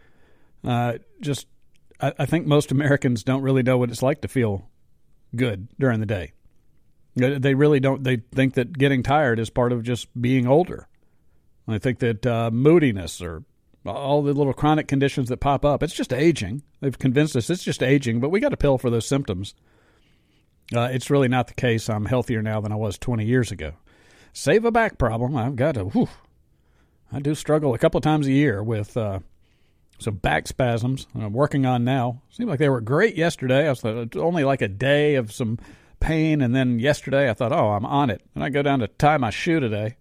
I think most Americans don't really know what it's like to feel good during the day. They really don't. They think that getting tired is part of just being older. I think that moodiness or all the little chronic conditions that pop up, it's just aging. They've convinced us it's just aging, but we got a pill for those symptoms. It's really not the case. I'm healthier now than I was 20 years ago. Save a back problem. I do struggle a couple of times a year with some back spasms I'm working on now. Seemed like they were great yesterday. I was only like a day of some pain, and then yesterday I thought, I'm on it. And I go down to tie my shoe today,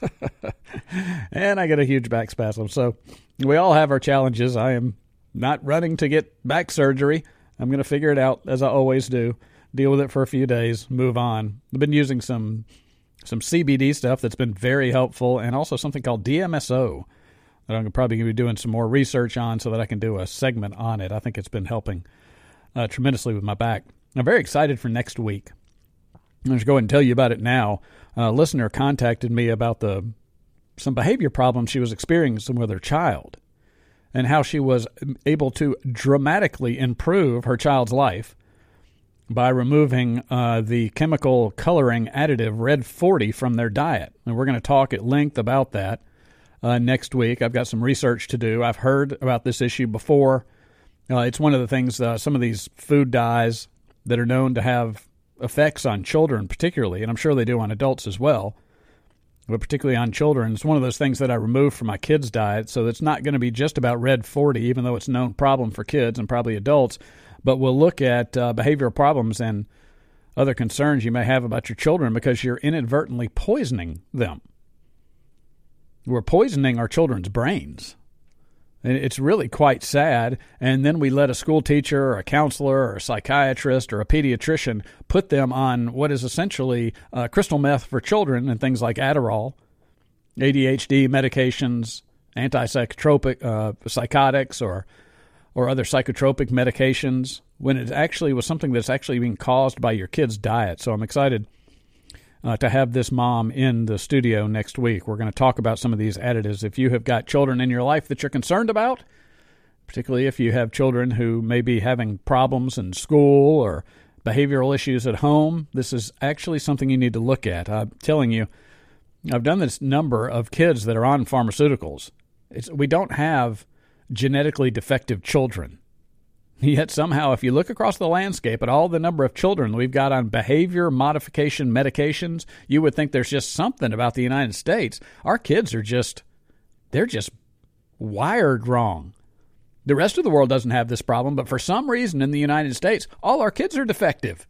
and I get a huge back spasm. So we all have our challenges. I am not running to get back surgery. I'm going to figure it out, as I always do, deal with it for a few days, move on. I've been using some CBD stuff that's been very helpful, and also something called DMSO that I'm probably going to be doing some more research on so that I can do a segment on it. I think it's been helping tremendously with my back. I'm very excited for next week. I'm going to go ahead and tell you about it now. A listener contacted me about some behavior problems she was experiencing with her child and how she was able to dramatically improve her child's life by removing the chemical coloring additive Red 40 from their diet. And we're going to talk at length about that next week. I've got some research to do. I've heard about this issue before. It's one of the things, some of these food dyes that are known to have effects on children particularly, and I'm sure they do on adults as well, but particularly on children. It's one of those things that I removed from my kids' diet, so it's not going to be just about Red 40, even though it's a known problem for kids and probably adults, but we'll look at behavioral problems and other concerns you may have about your children because you're inadvertently poisoning them. We're poisoning our children's brains. It's really quite sad, and then we let a school teacher or a counselor or a psychiatrist or a pediatrician put them on what is essentially crystal meth for children and things like Adderall, ADHD medications, antipsychotropic psychotics, or other psychotropic medications, when it actually was something that's actually being caused by your kid's diet. So I'm excited to have this mom in the studio next week. We're going to talk about some of these additives. If you have got children in your life that you're concerned about, particularly if you have children who may be having problems in school or behavioral issues at home, this is actually something you need to look at. I'm telling you, I've done this number of kids that are on pharmaceuticals. We don't have genetically defective children. Yet somehow, if you look across the landscape at all the number of children we've got on behavior modification medications, you would think there's just something about the United States. Our kids are they're just wired wrong. The rest of the world doesn't have this problem, but for some reason in the United States, all our kids are defective.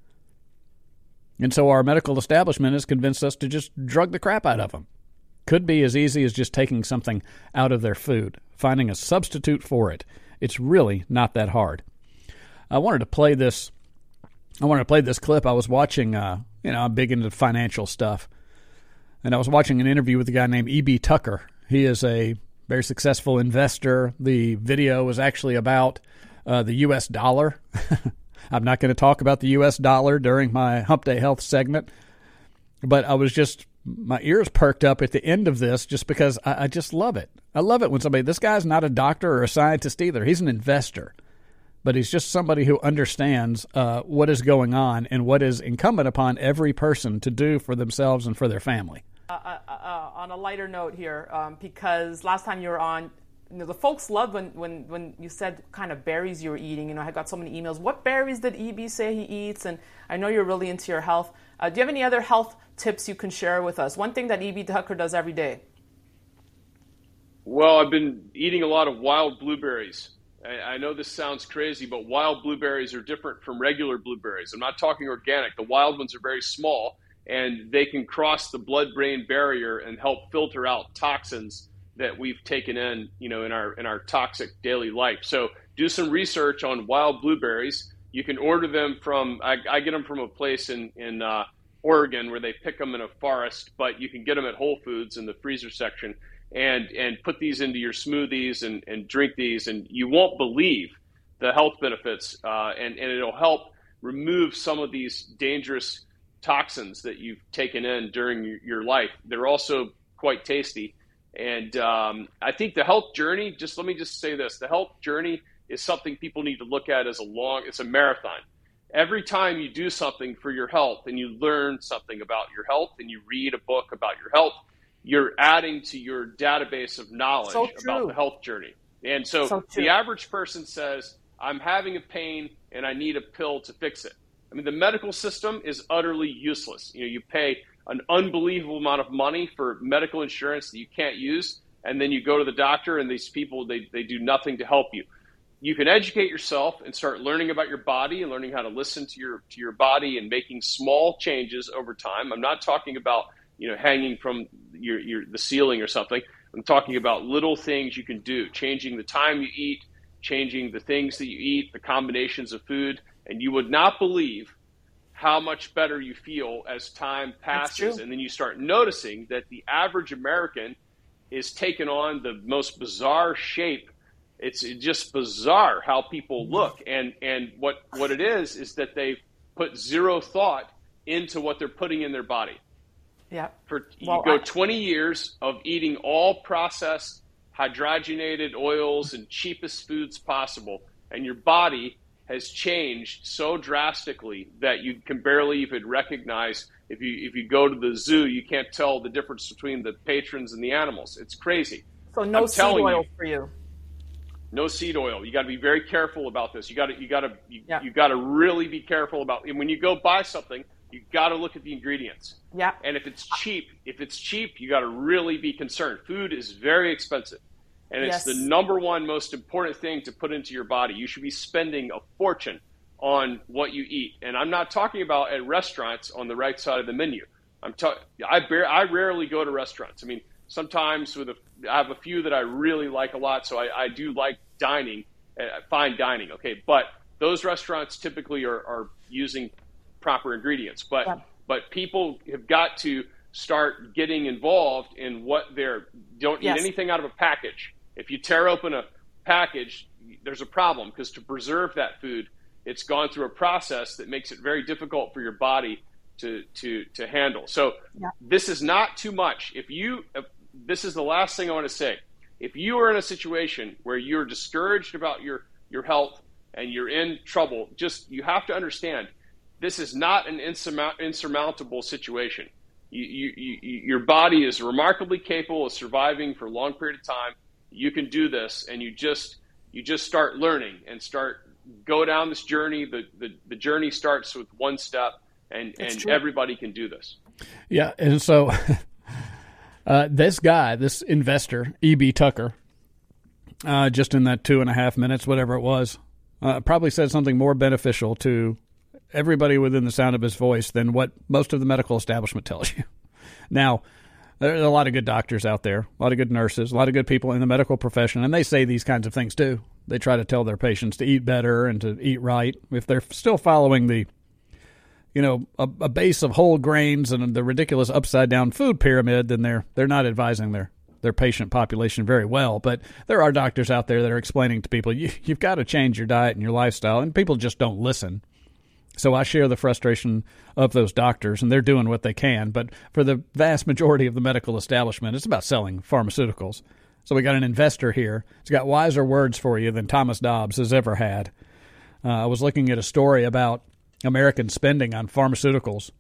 And so our medical establishment has convinced us to just drug the crap out of them. Could be as easy as just taking something out of their food, finding a substitute for it. It's really not that hard. I wanted to play this clip. I was watching, I'm big into financial stuff. And I was watching an interview with a guy named E.B. Tucker. He is a very successful investor. The video was actually about the U.S. dollar. I'm not going to talk about the U.S. dollar during my Hump Day Health segment. But my ears perked up at the end of this just because I just love it. I love it when this guy's not a doctor or a scientist either. He's an investor. But he's just somebody who understands what is going on and what is incumbent upon every person to do for themselves and for their family. On a lighter note here, because last time you were on, the folks loved when you said what kind of berries you were eating. I got so many emails. What berries did EB say he eats? And I know you're really into your health. Do you have any other health tips you can share with us? One thing that EB Tucker does every day. Well, I've been eating a lot of wild blueberries. I know this sounds crazy, but wild blueberries are different from regular blueberries. I'm not talking organic. The wild ones are very small, and they can cross the blood-brain barrier and help filter out toxins that we've taken in our toxic daily life. So do some research on wild blueberries. You can order them from, I get them from a place in Oregon where they pick them in a forest, but you can get them at Whole Foods in the freezer section. And put these into your smoothies and drink these, and you won't believe the health benefits, and it'll help remove some of these dangerous toxins that you've taken in during your life. They're also quite tasty. And I think the health journey, let me say this, the health journey is something people need to look at as it's a marathon. Every time you do something for your health and you learn something about your health and you read a book about your health, you're adding to your database of knowledge about the health journey. And so the average person says, I'm having a pain and I need a pill to fix it. I mean, the medical system is utterly useless. You pay an unbelievable amount of money for medical insurance that you can't use, and then you go to the doctor and these people, they do nothing to help you. You can educate yourself and start learning about your body and learning how to listen to your body and making small changes over time. I'm not talking about hanging from the ceiling or something. I'm talking about little things you can do, changing the time you eat, changing the things that you eat, the combinations of food, and you would not believe how much better you feel as time passes. And then you start noticing that the average American is taking on the most bizarre shape. It's just bizarre how people look. And what it is that they've put zero thought into what they're putting in their body. Yeah. You go 20 years of eating all processed, hydrogenated oils and cheapest foods possible, and your body has changed so drastically that you can barely even recognize. If you go to the zoo, you can't tell the difference between the patrons and the animals. It's crazy. So no seed oil for you. No seed oil. You got to be very careful about this. You got to really be careful about. And when you go buy something, you got to look at the ingredients. Yeah. And if it's cheap, you got to really be concerned. Food is very expensive. And it's the number one most important thing to put into your body. You should be spending a fortune on what you eat. And I'm not talking about at restaurants on the right side of the menu. I rarely go to restaurants. I mean, sometimes I have a few that I really like a lot, so I do like dining, fine dining. Okay, but those restaurants typically are using proper ingredients, but people have got to start getting involved in what don't eat anything out of a package. If you tear open a package, there's a problem, because to preserve that food, it's gone through a process that makes it very difficult for your body to handle. So this is not too much. This is the last thing I want to say. If you are in a situation where you're discouraged about your health and you're in trouble, you have to understand, this is not an insurmountable situation. Your body is remarkably capable of surviving for a long period of time. You can do this, and you just start learning and start go down this journey. The journey starts with one step, and everybody can do this. Yeah, and so this guy, this investor, E.B. Tucker, just in that 2.5 minutes, whatever it was, probably said something more beneficial to everybody within the sound of his voice than what most of the medical establishment tells you. Now, there are a lot of good doctors out there, a lot of good nurses, a lot of good people in the medical profession, and they say these kinds of things too. They try to tell their patients to eat better and to eat right. If they're still following the, a base of whole grains and the ridiculous upside-down food pyramid, then they're not advising their patient population very well. But there are doctors out there that are explaining to people, you've got to change your diet and your lifestyle, and people just don't listen. So I share the frustration of those doctors, and they're doing what they can. But for the vast majority of the medical establishment, it's about selling pharmaceuticals. So we got an investor here. He's got wiser words for you than Thomas Dobbs has ever had. I was looking at a story about American spending on pharmaceuticals.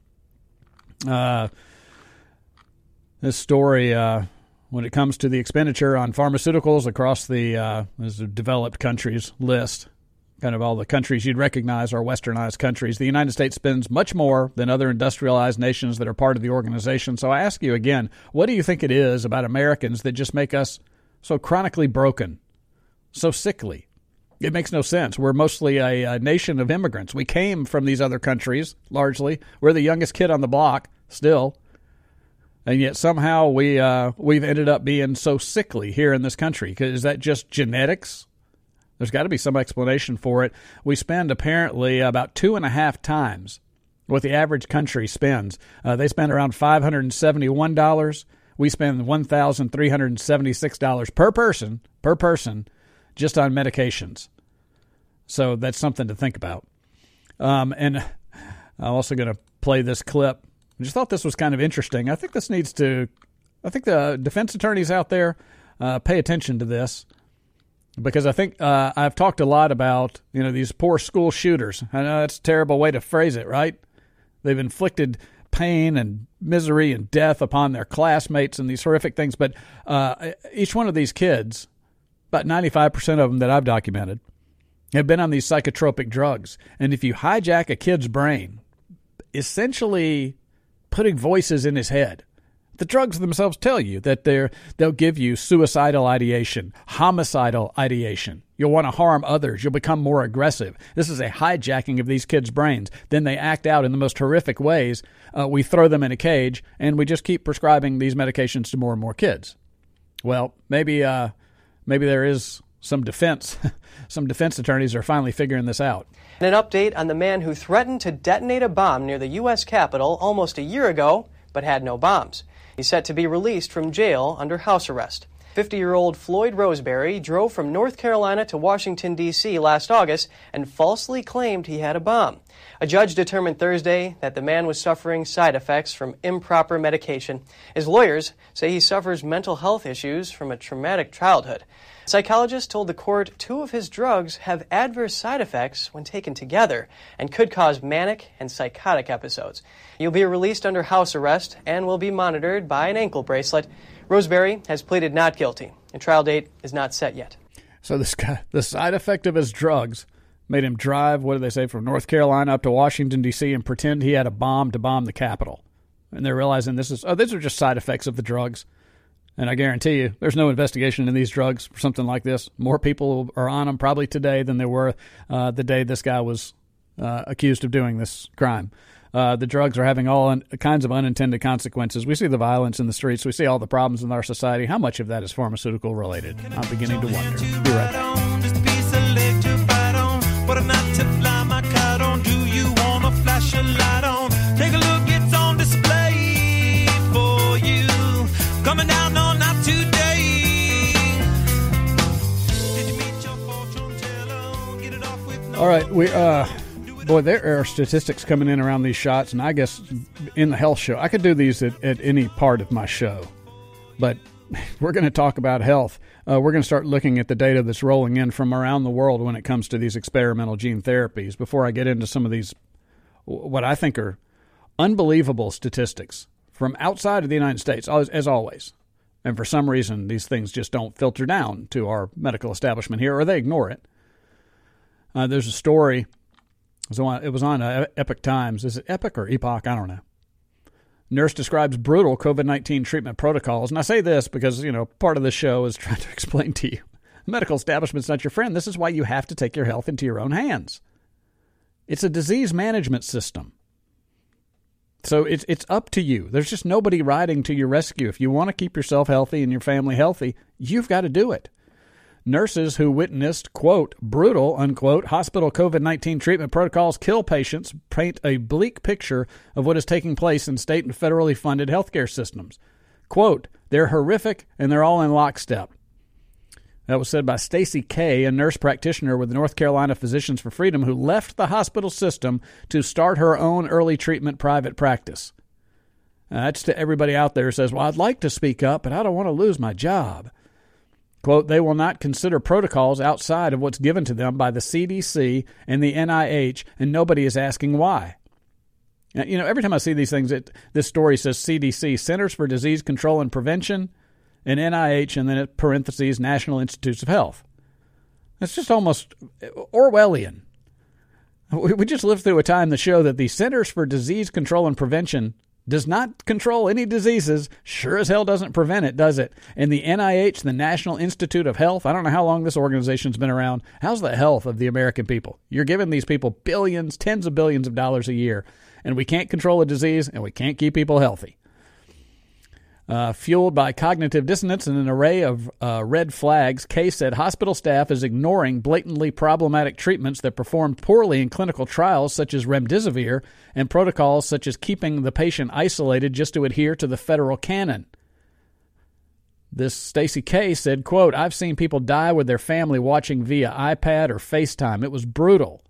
This story, when it comes to the expenditure on pharmaceuticals across the developed countries list, kind of all the countries you'd recognize are westernized countries, the United States spends much more than other industrialized nations that are part of the organization. So I ask you again, what do you think it is about Americans that just make us so chronically broken, so sickly? It makes no sense. We're mostly a nation of immigrants. We came from these other countries, largely. We're the youngest kid on the block still. And yet somehow we've ended up being so sickly here in this country. Is that just genetics? There's got to be some explanation for it. We spend apparently about 2.5 times what the average country spends. They spend around $571. We spend $1,376 per person just on medications. So that's something to think about. And I'm also going to play this clip. I just thought this was kind of interesting. I think the defense attorneys out there pay attention to this. Because I think I've talked a lot about, these poor school shooters. I know that's a terrible way to phrase it, right? They've inflicted pain and misery and death upon their classmates and these horrific things. But each one of these kids, about 95% of them that I've documented, have been on these psychotropic drugs. And if you hijack a kid's brain, essentially putting voices in his head, the drugs themselves tell you that they'll give you suicidal ideation, homicidal ideation. You'll want to harm others. You'll become more aggressive. This is a hijacking of these kids' brains. Then they act out in the most horrific ways. We throw them in a cage, and we just keep prescribing these medications to more and more kids. Well, maybe there is some defense. Some defense attorneys are finally figuring this out. An update on the man who threatened to detonate a bomb near the U.S. Capitol almost a year ago, but had no bombs. He's set to be released from jail under house arrest. 50-year-old Floyd Roseberry drove from North Carolina to Washington, D.C. last August and falsely claimed he had a bomb. A judge determined Thursday that the man was suffering side effects from improper medication. His lawyers say he suffers mental health issues from a traumatic childhood. Psychologists told the court 2 of his drugs have adverse side effects when taken together and could cause manic and psychotic episodes. He'll be released under house arrest and will be monitored by an ankle bracelet. Roseberry has pleaded not guilty. A trial date is not set yet. So this guy, the side effect of his drugs made him drive, what do they say, from North Carolina up to Washington, D.C. and pretend he had a bomb to bomb the Capitol. And they're realizing these are just side effects of the drugs. And I guarantee you, there's no investigation in these drugs for something like this. More people are on them probably today than there were the day this guy was accused of doing this crime. The drugs are having all kinds of unintended consequences. We see the violence in the streets. We see all the problems in our society. How much of that is pharmaceutical related? I'm beginning to wonder. Be right back. Take a look, it's on display for you. Coming down on not today. Did you meet your fortune teller? Get it off with no. All right, boy, there are statistics coming in around these shots, and I guess in the health show, I could do these at any part of my show, but we're going to talk about health. We're going to start looking at the data that's rolling in from around the world when it comes to these experimental gene therapies. Before I get into some of these, what I think are unbelievable statistics from outside of the United States, as always. And for some reason, these things just don't filter down to our medical establishment here, or they ignore it. There's a story. It was on Epoch Times. Is it Epoch or Epoch? I don't know. Nurse describes brutal COVID-19 treatment protocols. And I say this because, part of the show is trying to explain to you. The medical establishment's not your friend. This is why you have to take your health into your own hands. It's a disease management system. So it's up to you. There's just nobody riding to your rescue. If you want to keep yourself healthy and your family healthy, you've got to do it. Nurses who witnessed, quote, brutal, unquote, hospital COVID-19 treatment protocols kill patients paint a bleak picture of what is taking place in state and federally funded healthcare systems. Quote, they're horrific and they're all in lockstep. That was said by Stacy Kay, a nurse practitioner with the North Carolina Physicians for Freedom, who left the hospital system to start her own early treatment private practice. That's to everybody out there who says, well, I'd like to speak up, but I don't want to lose my job. Quote, they will not consider protocols outside of what's given to them by the CDC and the NIH, and nobody is asking why. Now, every time I see these things, this story says CDC, Centers for Disease Control and Prevention, and NIH, and then in parentheses, National Institutes of Health. It's just almost Orwellian. We just lived through a time that showed that the Centers for Disease Control and Prevention does not control any diseases, sure as hell doesn't prevent it, does it? And the NIH, the National Institute of Health, I don't know how long this organization's been around. How's the health of the American people? You're giving these people billions, tens of billions of dollars a year, and we can't control a disease, and we can't keep people healthy. Fueled by cognitive dissonance and an array of red flags, Kay said hospital staff is ignoring blatantly problematic treatments that performed poorly in clinical trials such as remdesivir and protocols such as keeping the patient isolated just to adhere to the federal canon. This Stacy Kay said, quote, I've seen people die with their family watching via iPad or FaceTime. It was brutal.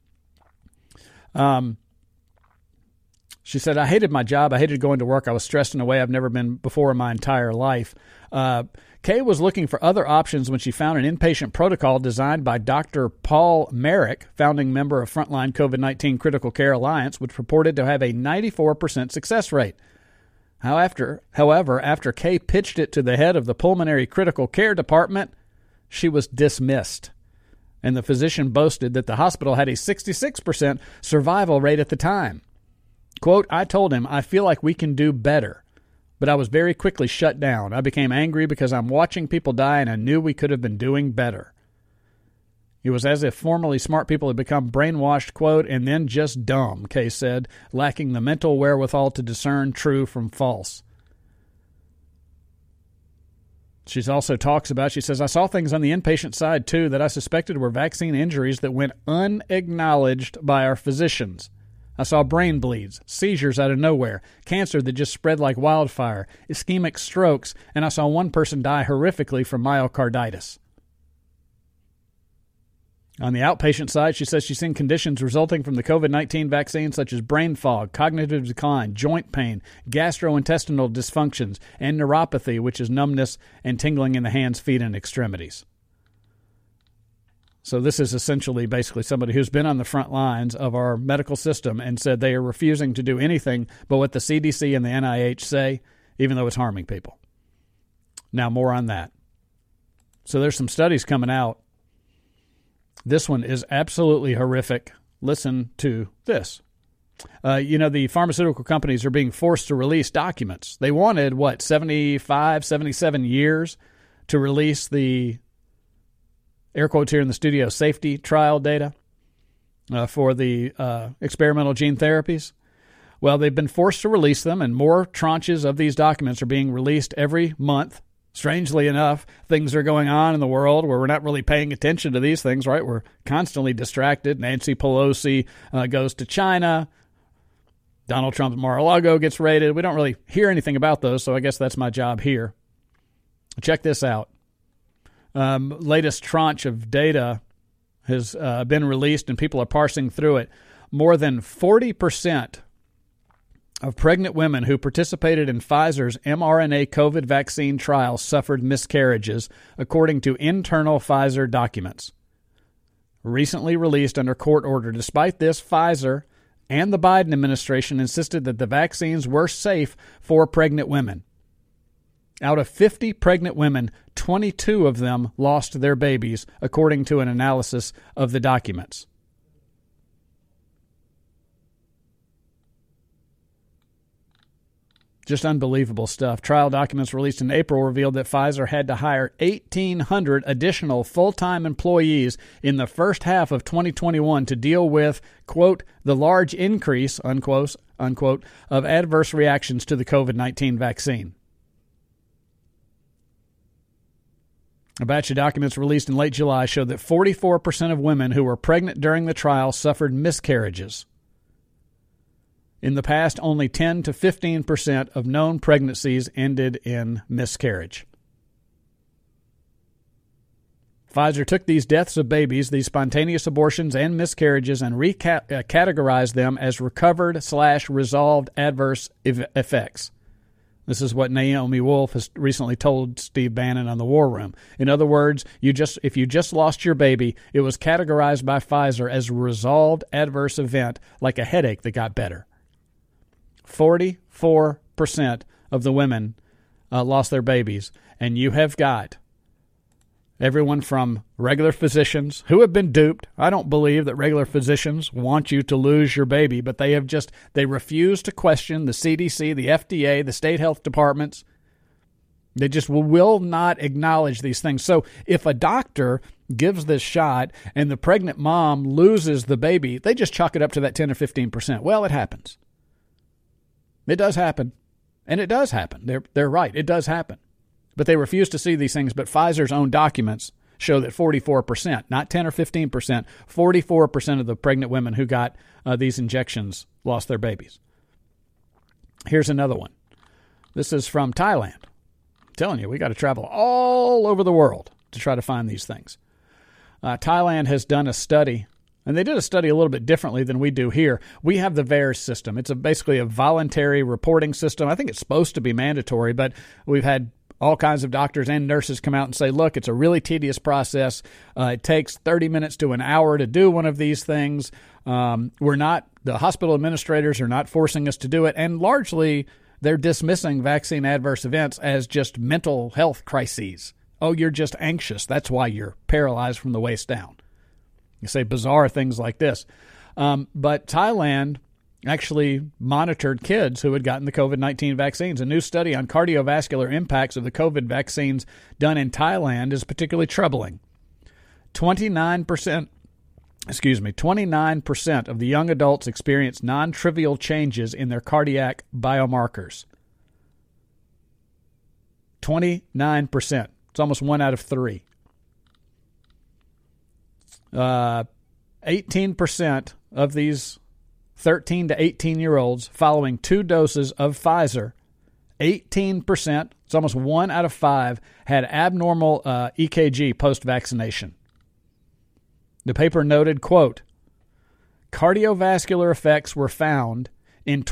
She said, I hated my job. I hated going to work. I was stressed in a way I've never been before in my entire life. Kay was looking for other options when she found an inpatient protocol designed by Dr. Paul Marik, founding member of Frontline COVID-19 Critical Care Alliance, which purported to have a 94% success rate. However, after Kay pitched it to the head of the Pulmonary Critical Care Department, she was dismissed. And the physician boasted that the hospital had a 66% survival rate at the time. Quote, I told him, I feel like we can do better, but I was very quickly shut down. I became angry because I'm watching people die and I knew we could have been doing better. It was as if formerly smart people had become brainwashed, quote, and then just dumb, Kay said, lacking the mental wherewithal to discern true from false. She also talks about, she says, I saw things on the inpatient side, too, that I suspected were vaccine injuries that went unacknowledged by our physicians. I saw brain bleeds, seizures out of nowhere, cancer that just spread like wildfire, ischemic strokes, and I saw one person die horrifically from myocarditis. On the outpatient side, she says she's seen conditions resulting from the COVID-19 vaccine such as brain fog, cognitive decline, joint pain, gastrointestinal dysfunctions, and neuropathy, which is numbness and tingling in the hands, feet, and extremities. So this is essentially basically somebody who's been on the front lines of our medical system and said they are refusing to do anything but what the CDC and the NIH say, even though it's harming people. Now, more on that. So there's some studies coming out. This one is absolutely horrific. Listen to this. The pharmaceutical companies are being forced to release documents. They wanted, 77 years to release the air quotes here in the studio, safety trial data for the experimental gene therapies. Well, they've been forced to release them, and more tranches of these documents are being released every month. Strangely enough, things are going on in the world where we're not really paying attention to these things, right? We're constantly distracted. Nancy Pelosi goes to China. Donald Trump's Mar-a-Lago gets raided. We don't really hear anything about those, so I guess that's my job here. Check this out. Latest tranche of data has been released, and people are parsing through it. More than 40% of pregnant women who participated in Pfizer's mRNA COVID vaccine trial suffered miscarriages, according to internal Pfizer documents. Recently released under court order. Despite this, Pfizer and the Biden administration insisted that the vaccines were safe for pregnant women. Out of 50 pregnant women, 22 of them lost their babies, according to an analysis of the documents. Just unbelievable stuff. Trial documents released in April revealed that Pfizer had to hire 1,800 additional full-time employees in the first half of 2021 to deal with, quote, the large increase, unquote, of adverse reactions to the COVID-19 vaccine. A batch of documents released in late July showed that 44% of women who were pregnant during the trial suffered miscarriages. In the past, only 10 to 15% of known pregnancies ended in miscarriage. Pfizer took these deaths of babies, these spontaneous abortions and miscarriages, and categorized them as recovered/resolved adverse effects. This is what Naomi Wolf has recently told Steve Bannon on the War Room. In other words, if you just lost your baby, it was categorized by Pfizer as a resolved adverse event, like a headache that got better. 44% of the women lost their babies, and you have got everyone from regular physicians who have been duped. I don't believe that regular physicians want you to lose your baby, but they refuse to question the CDC, the FDA, the state health departments. They just will not acknowledge these things. So if a doctor gives this shot and the pregnant mom loses the baby, they just chalk it up to that 10 or 15%. Well, it happens. It does happen. And it does happen. They're right. It does happen. But they refuse to see these things. But Pfizer's own documents show that 44%, not 10 or 15%, 44% of the pregnant women who got these injections lost their babies. Here's another one. This is from Thailand. I'm telling you, we got to travel all over the world to try to find these things. Thailand has done a study. And they did a study a little bit differently than we do here. We have the VAERS system. It's basically a voluntary reporting system. I think it's supposed to be mandatory, but we've had all kinds of doctors and nurses come out and say, look, it's a really tedious process. It takes 30 minutes to an hour to do one of these things. The hospital administrators are not forcing us to do it. And largely, they're dismissing vaccine adverse events as just mental health crises. Oh, you're just anxious. That's why you're paralyzed from the waist down. You say bizarre things like this. But Thailand actually monitored kids who had gotten the COVID-19 vaccines. A new study on cardiovascular impacts of the COVID vaccines done in Thailand is particularly troubling. 29% of the young adults experienced non-trivial changes in their cardiac biomarkers. 29%. It's almost 1 out of 3. 18% of these 13 to 18-year-olds following 2 doses of Pfizer, 18%, it's almost 1 out of 5, had abnormal EKG post-vaccination. The paper noted, quote, cardiovascular effects were found in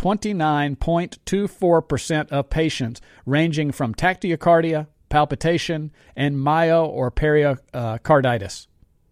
29.24% of patients, ranging from tachycardia, palpitation, and myo or pericarditis.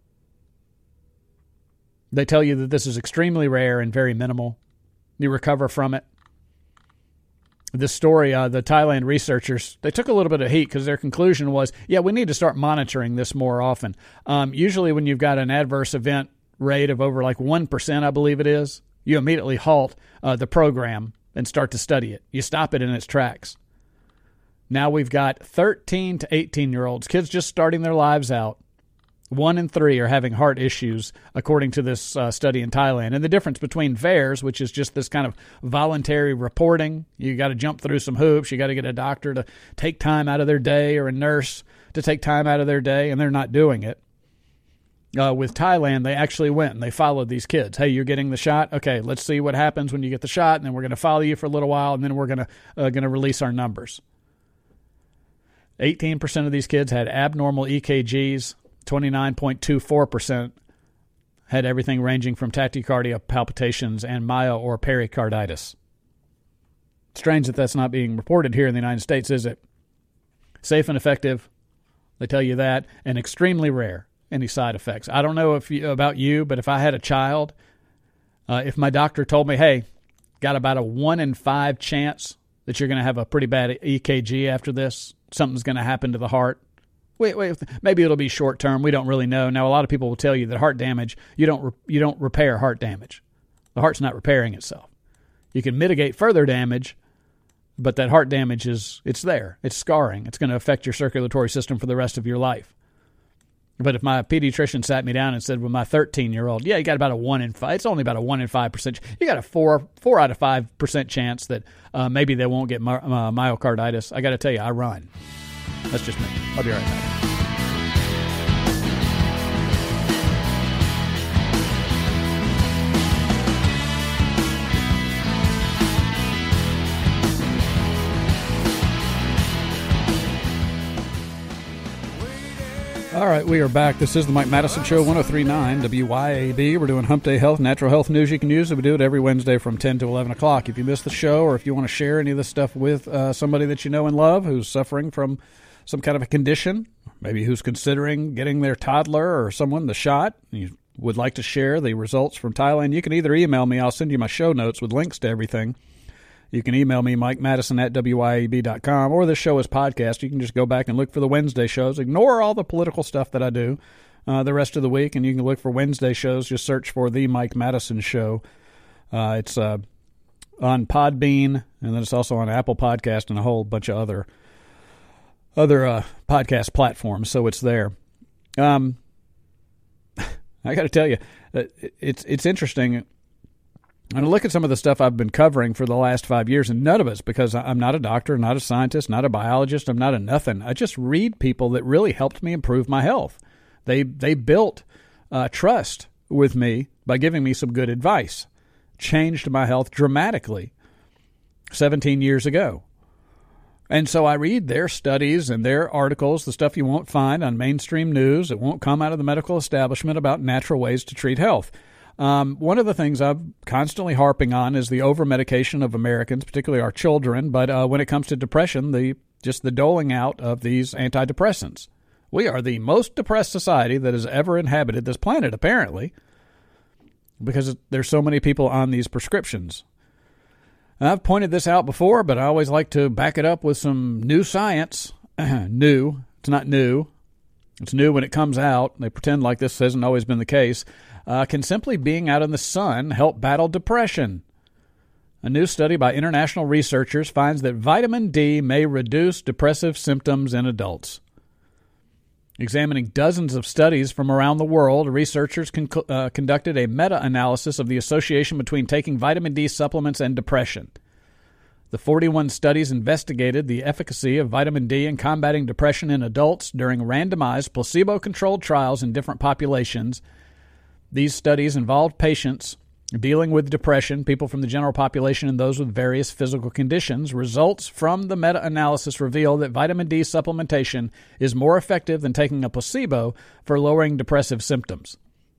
They tell you that this is extremely rare and very minimal. You recover from it. This story, the Thailand researchers, they took a little bit of heat because their conclusion was, yeah, we need to start monitoring this more often. Usually when you've got an adverse event rate of over like 1%, I believe it is, you immediately halt the program and start to study it. You stop it in its tracks. Now we've got 13 to 18-year-olds, kids just starting their lives out. 1 in 3 are having heart issues, according to this study in Thailand. And the difference between VAERS, which is just this kind of voluntary reporting, you got to jump through some hoops, you got to get a doctor to take time out of their day or a nurse to take time out of their day, and they're not doing it. With Thailand, they actually went and they followed these kids. Hey, you're getting the shot? Okay, let's see what happens when you get the shot, and then we're going to follow you for a little while, and then we're going to release our numbers. 18% of these kids had abnormal EKGs. 29.24% had everything ranging from tachycardia, palpitations, and myo or pericarditis. Strange that that's not being reported here in the United States, is it? Safe and effective, they tell you that, and extremely rare, any side effects. I don't know about you, but if I had a child, if my doctor told me, hey, got about a 1 in 5 chance that you're going to have a pretty bad EKG after this. Something's going to happen to the heart. Wait, maybe it'll be short term. We don't really know. Now, a lot of people will tell you that heart damage, you don't repair heart damage. The heart's not repairing itself. You can mitigate further damage, but that heart damage it's there. It's scarring. It's going to affect your circulatory system for the rest of your life. But if my pediatrician sat me down and said, well, my 13-year-old, you got about a 1 in 5. It's only about a 1 in 5%. You got a 4 out of 5% chance that maybe they won't get myocarditis. I got to tell you, I run. That's just me. I'll be right back. All right, we are back. This is the Mike Madison Show, 103.9 WYAB. We're doing Hump Day Health, natural health news you can use. We do it every Wednesday from 10 to 11 o'clock. If you missed the show or if you want to share any of this stuff with somebody that you know and love who's suffering from some kind of a condition, maybe who's considering getting their toddler or someone the shot, you would like to share the results from Thailand, you can either email me. I'll send you my show notes with links to everything. You can email me, MikeMadison@WYAB.com, or this show is podcast. You can just go back and look for the Wednesday shows. Ignore all the political stuff that I do the rest of the week, and you can look for Wednesday shows. Just search for The Mike Madison Show. It's on Podbean, and then it's also on Apple Podcast and a whole bunch of other podcast platforms, so it's there. I got to tell you, it's interesting. And I look at some of the stuff I've been covering for the last 5 years, and none of it's because I'm not a doctor, not a scientist, not a biologist, I'm not a nothing. I just read people that really helped me improve my health. They built trust with me by giving me some good advice. Changed my health dramatically 17 years ago. And so I read their studies and their articles, the stuff you won't find on mainstream news. It won't come out of the medical establishment about natural ways to treat health. One of the things I'm constantly harping on is the over-medication of Americans, particularly our children. But when it comes to depression, the doling out of these antidepressants. We are the most depressed society that has ever inhabited this planet, apparently, because there's so many people on these prescriptions. I've pointed this out before, but I always like to back it up with some new science. New. It's not new. It's new when it comes out. They pretend like this hasn't always been the case. Can simply being out in the sun help battle depression? A new study by international researchers finds that vitamin D may reduce depressive symptoms in adults. Examining dozens of studies from around the world, researchers conducted a meta-analysis of the association between taking vitamin D supplements and depression. The 41 studies investigated the efficacy of vitamin D in combating depression in adults during randomized placebo-controlled trials in different populations. These studies involved patients dealing with depression, people from the general population, and those with various physical conditions. Results from the meta-analysis reveal that vitamin D supplementation is more effective than taking a placebo for lowering depressive symptoms.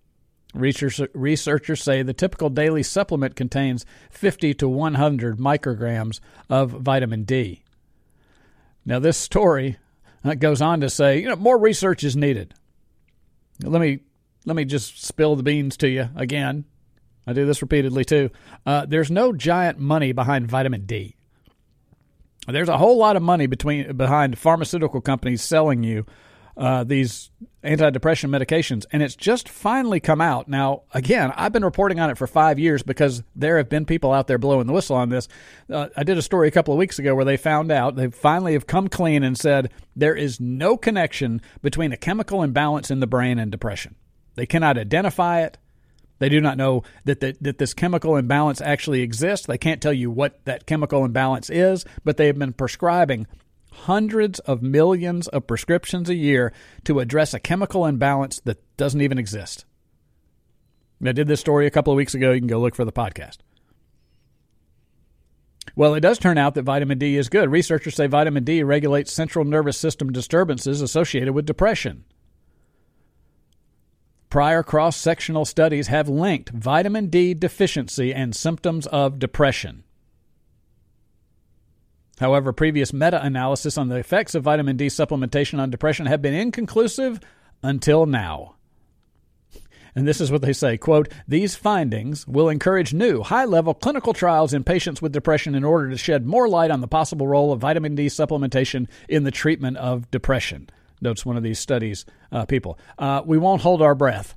Researchers say the typical daily supplement contains 50 to 100 micrograms of vitamin D. Now, this story goes on to say, more research is needed. Let me just spill the beans to you again. I do this repeatedly, too. There's no giant money behind vitamin D. There's a whole lot of money behind pharmaceutical companies selling you these antidepressant medications, and it's just finally come out. Now, again, I've been reporting on it for 5 years because there have been people out there blowing the whistle on this. I did a story a couple of weeks ago where they found out, they finally have come clean and said there is no connection between a chemical imbalance in the brain and depression. They cannot identify it. They do not know that this chemical imbalance actually exists. They can't tell you what that chemical imbalance is, but they have been prescribing hundreds of millions of prescriptions a year to address a chemical imbalance that doesn't even exist. I did this story a couple of weeks ago. You can go look for the podcast. Well, it does turn out that vitamin D is good. Researchers say vitamin D regulates central nervous system disturbances associated with depression. Prior cross-sectional studies have linked vitamin D deficiency and symptoms of depression. However, previous meta-analysis on the effects of vitamin D supplementation on depression have been inconclusive until now. And this is what they say, quote, "These findings will encourage new high-level clinical trials in patients with depression in order to shed more light on the possible role of vitamin D supplementation in the treatment of depression," notes one of these studies people. We won't hold our breath.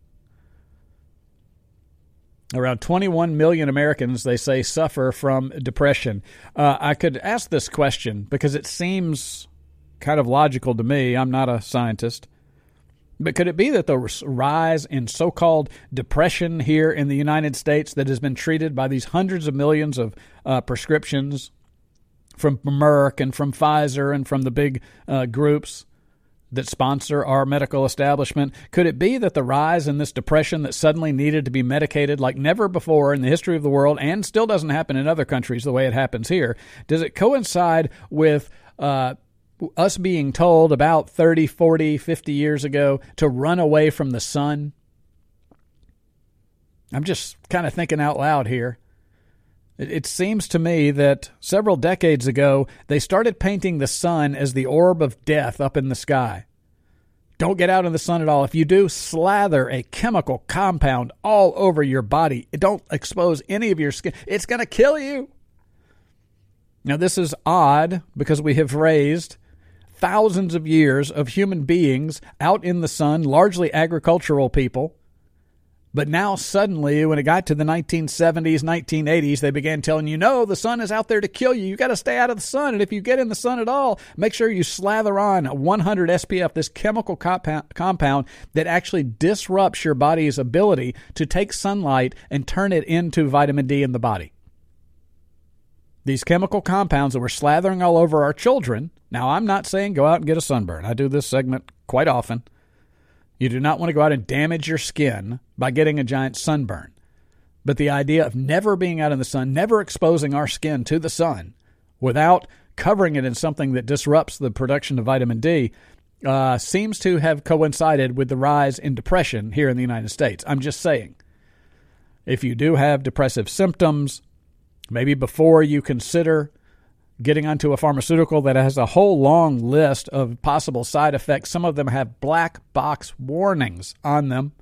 Around 21 million Americans, they say, suffer from depression. I could ask this question because it seems kind of logical to me. I'm not a scientist. But could it be that the rise in so-called depression here in the United States that has been treated by these hundreds of millions of prescriptions from Merck and from Pfizer and from the big groups that sponsor our medical establishment, could it be that the rise in this depression that suddenly needed to be medicated like never before in the history of the world and still doesn't happen in other countries the way it happens here, does it coincide with us being told about 30, 40, 50 years ago to run away from the sun? I'm just kind of thinking out loud here. It seems to me that several decades ago, they started painting the sun as the orb of death up in the sky. Don't get out in the sun at all. If you do, slather a chemical compound all over your body. Don't expose any of your skin. It's going to kill you. Now, this is odd because we have raised thousands of years of human beings out in the sun, largely agricultural people. But now suddenly, when it got to the 1970s, 1980s, they began telling you, no, the sun is out there to kill you. You got to stay out of the sun. And if you get in the sun at all, make sure you slather on 100 SPF, this chemical compound that actually disrupts your body's ability to take sunlight and turn it into vitamin D in the body. These chemical compounds that we're slathering all over our children. Now, I'm not saying go out and get a sunburn. I do this segment quite often. You do not want to go out and damage your skin by getting a giant sunburn. But the idea of never being out in the sun, never exposing our skin to the sun without covering it in something that disrupts the production of vitamin D seems to have coincided with the rise in depression here in the United States. I'm just saying, if you do have depressive symptoms, maybe before you consider getting onto a pharmaceutical that has a whole long list of possible side effects. Some of them have black box warnings on them.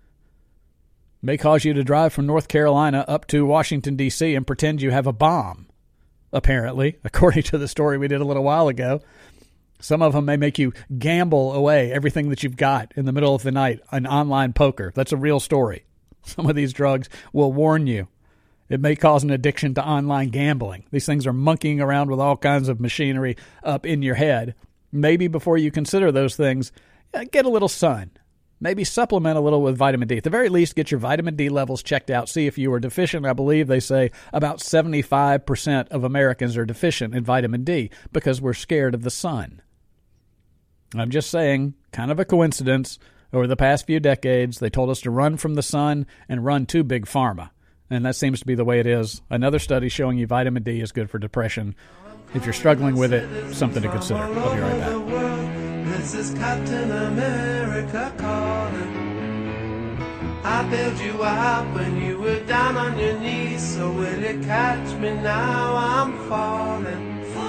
May cause you to drive from North Carolina up to Washington, D.C. and pretend you have a bomb, apparently, according to the story we did a little while ago. Some of them may make you gamble away everything that you've got in the middle of the night on online poker. That's a real story. Some of these drugs will warn you. It may cause an addiction to online gambling. These things are monkeying around with all kinds of machinery up in your head. Maybe before you consider those things, get a little sun. Maybe supplement a little with vitamin D. At the very least, get your vitamin D levels checked out. See if you are deficient. I believe they say about 75% of Americans are deficient in vitamin D because we're scared of the sun. I'm just saying, kind of a coincidence. Over the past few decades, they told us to run from the sun and run to Big Pharma. And that seems to be the way it is. Another study showing you vitamin D is good for depression. If you're struggling with it, something to consider. I'll be right back. This is Captain America calling. I bailed you out when you were down on your knees. So will you catch me now? I'm falling.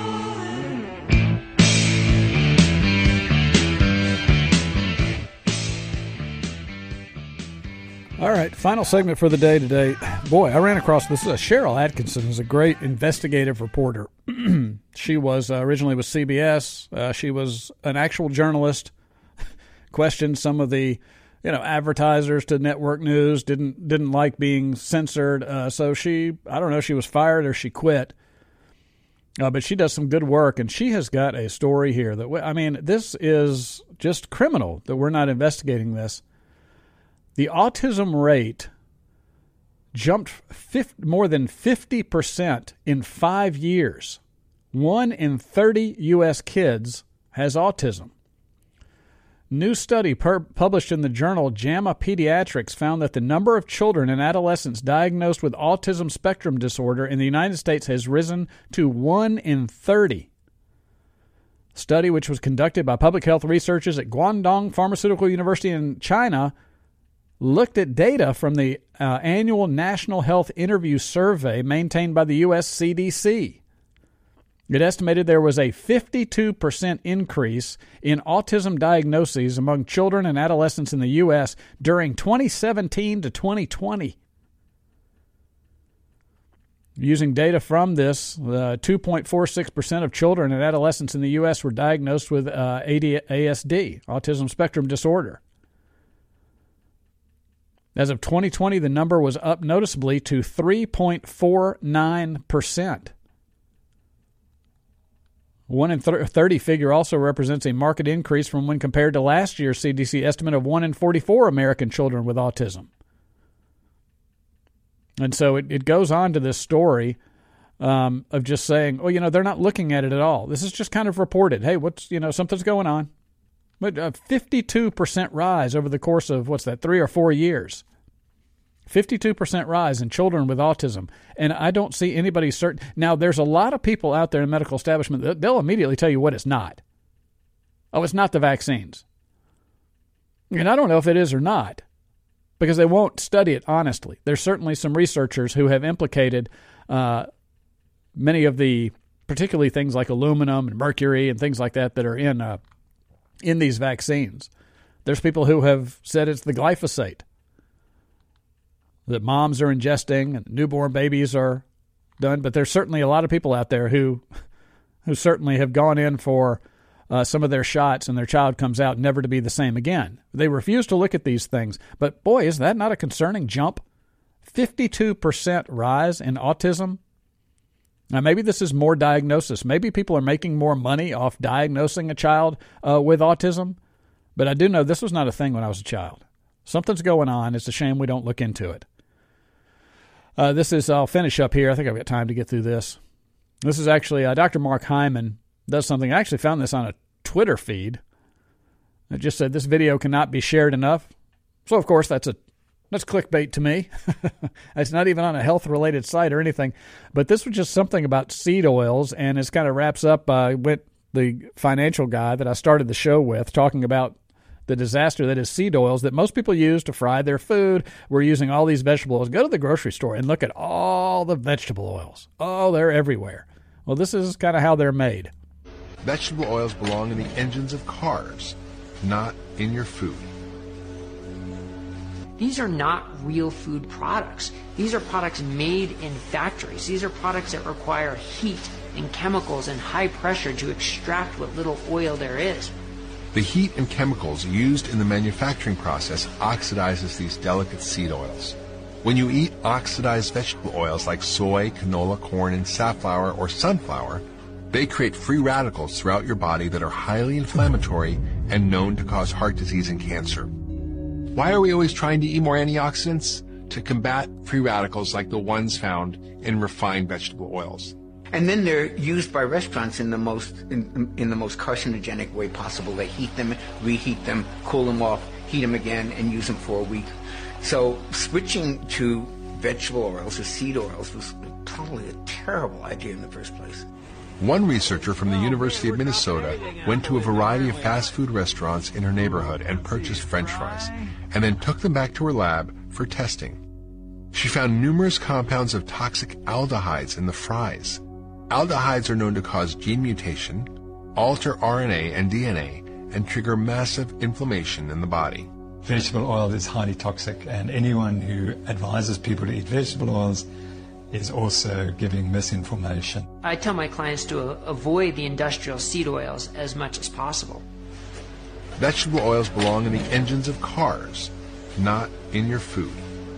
All right, final segment for the day today. Boy, I ran across this. Cheryl Atkinson is a great investigative reporter. She was originally with CBS. She was an actual journalist. Questioned some of the, advertisers to network news. Didn't like being censored. So she was fired or she quit. But she does some good work, and she has got a story here that this is just criminal that we're not investigating this. The autism rate jumped more than 50% in 5 years. 1 in 30 U.S. kids has autism. New study published in the journal JAMA Pediatrics found that the number of children and adolescents diagnosed with autism spectrum disorder in the United States has risen to 1 in 30. Study, which was conducted by public health researchers at Guangdong Pharmaceutical University in China, looked at data from the annual National Health Interview Survey maintained by the U.S. CDC. It estimated there was a 52% increase in autism diagnoses among children and adolescents in the U.S. during 2017 to 2020. Using data from this, 2.46% of children and adolescents in the U.S. were diagnosed with ASD, autism spectrum disorder. As of 2020, the number was up noticeably to 3.49%. 1 in 30 figure also represents a marked increase from when compared to last year's CDC estimate of 1 in 44 American children with autism. And so it goes on to this story of just saying, oh, they're not looking at it at all. This is just kind of reported. Hey, something's going on. But a 52% rise over the course of, 3 or 4 years. 52% rise in children with autism. And I don't see anybody certain. Now, there's a lot of people out there in the medical establishment that they'll immediately tell you what it's not. Oh, it's not the vaccines. And I don't know if it is or not, because they won't study it honestly. There's certainly some researchers who have implicated many of the, particularly things like aluminum and mercury and things like that are in these vaccines. There's people who have said it's the glyphosate that moms are ingesting and newborn babies are done. But there's certainly a lot of people out there who certainly have gone in for some of their shots and their child comes out never to be the same again. They refuse to look at these things. But boy, is that not a concerning jump? 52% rise in autism. Now, maybe this is more diagnosis. Maybe people are making more money off diagnosing a child with autism. But I do know this was not a thing when I was a child. Something's going on. It's a shame we don't look into it. I'll finish up here. I think I've got time to get through this. This is actually Dr. Mark Hyman does something. I actually found this on a Twitter feed. It just said this video cannot be shared enough. So, of course, that's clickbait to me. It's not even on a health-related site or anything. But this was just something about seed oils, and it kind of wraps up with the financial guy that I started the show with, talking about the disaster that is seed oils that most people use to fry their food. We're using all these vegetable oils. Go to the grocery store and look at all the vegetable oils. Oh, they're everywhere. Well, this is kind of how they're made. Vegetable oils belong in the engines of cars, not in your food. These are not real food products. These are products made in factories. These are products that require heat and chemicals and high pressure to extract what little oil there is. The heat and chemicals used in the manufacturing process oxidizes these delicate seed oils. When you eat oxidized vegetable oils like soy, canola, corn, and safflower or sunflower, they create free radicals throughout your body that are highly inflammatory and known to cause heart disease and cancer. Why are we always trying to eat more antioxidants? To combat free radicals like the ones found in refined vegetable oils. And then they're used by restaurants in the most carcinogenic way possible. They heat them, reheat them, cool them off, heat them again, and use them for a week. So switching to vegetable oils or seed oils was totally a terrible idea in the first place. One researcher from the University of Minnesota went to a variety of fast food restaurants in her neighborhood and purchased French fries, and then took them back to her lab for testing. She found numerous compounds of toxic aldehydes in the fries. Aldehydes are known to cause gene mutation, alter RNA and DNA, and trigger massive inflammation in the body. Vegetable oil is highly toxic, and anyone who advises people to eat vegetable oils is also giving misinformation. I tell my clients to avoid the industrial seed oils as much as possible. Vegetable oils belong in the engines of cars, not in your food.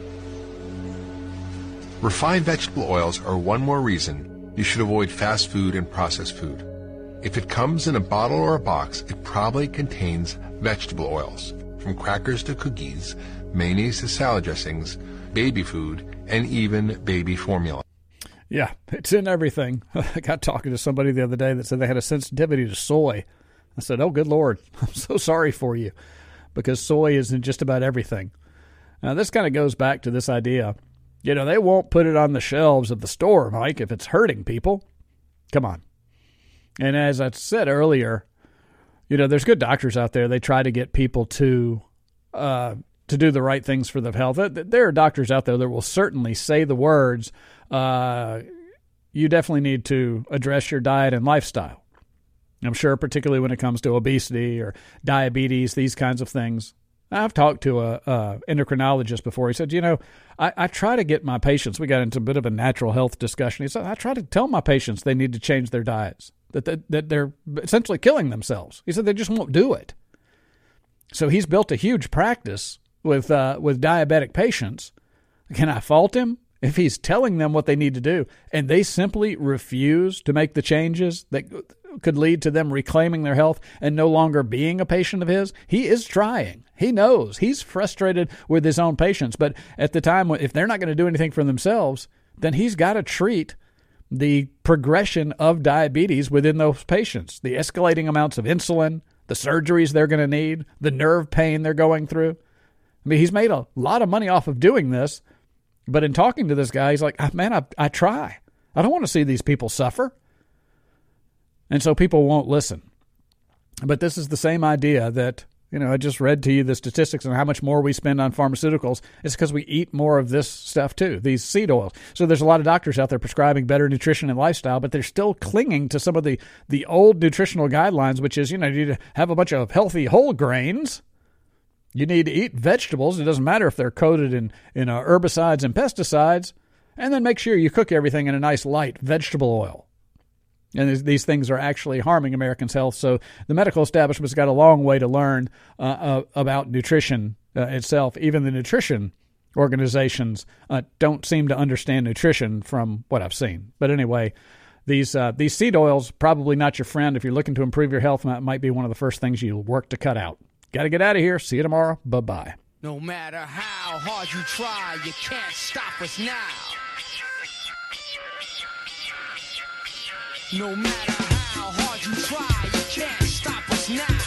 Refined vegetable oils are one more reason you should avoid fast food and processed food. If it comes in a bottle or a box, it probably contains vegetable oils, from crackers to cookies, mayonnaise to salad dressings, baby food, and even baby formula. Yeah, it's in everything. I got talking to somebody the other day that said they had a sensitivity to soy. I said, oh, good Lord, I'm so sorry for you, because soy is in just about everything. Now, this kind of goes back to this idea. You know, they won't put it on the shelves of the store, Mike, if it's hurting people. Come on. And as I said earlier, you know, there's good doctors out there. They try to get people to do the right things for their health. There are doctors out there that will certainly say the words, you definitely need to address your diet and lifestyle. I'm sure particularly when it comes to obesity or diabetes, these kinds of things. I've talked to a endocrinologist before. He said, I try to get my patients, we got into a bit of a natural health discussion. He said, I try to tell my patients they need to change their diets, that they're essentially killing themselves. He said they just won't do it. So he's built a huge practice with diabetic patients. Can I fault him? If he's telling them what they need to do and they simply refuse to make the changes that could lead to them reclaiming their health and no longer being a patient of his, he is trying. He knows. He's frustrated with his own patients. But at the time, if they're not going to do anything for themselves, then he's got to treat the progression of diabetes within those patients, the escalating amounts of insulin, the surgeries they're going to need, the nerve pain they're going through. I mean, he's made a lot of money off of doing this. But in talking to this guy, he's like, man, I try. I don't want to see these people suffer. And so people won't listen. But this is the same idea that, I just read to you the statistics on how much more we spend on pharmaceuticals. It's because we eat more of this stuff too, these seed oils. So there's a lot of doctors out there prescribing better nutrition and lifestyle, but they're still clinging to some of the old nutritional guidelines, which is, you need to have a bunch of healthy whole grains. You need to eat vegetables. It doesn't matter if they're coated in herbicides and pesticides. And then make sure you cook everything in a nice light vegetable oil. And these things are actually harming Americans' health. So the medical establishment's got a long way to learn about nutrition itself. Even the nutrition organizations don't seem to understand nutrition from what I've seen. But anyway, these seed oils, probably not your friend. If you're looking to improve your health, that might be one of the first things you work to cut out. Got to get out of here. See you tomorrow. Bye-bye. No matter how hard you try, you can't stop us now. No matter how hard you try, you can't stop us now.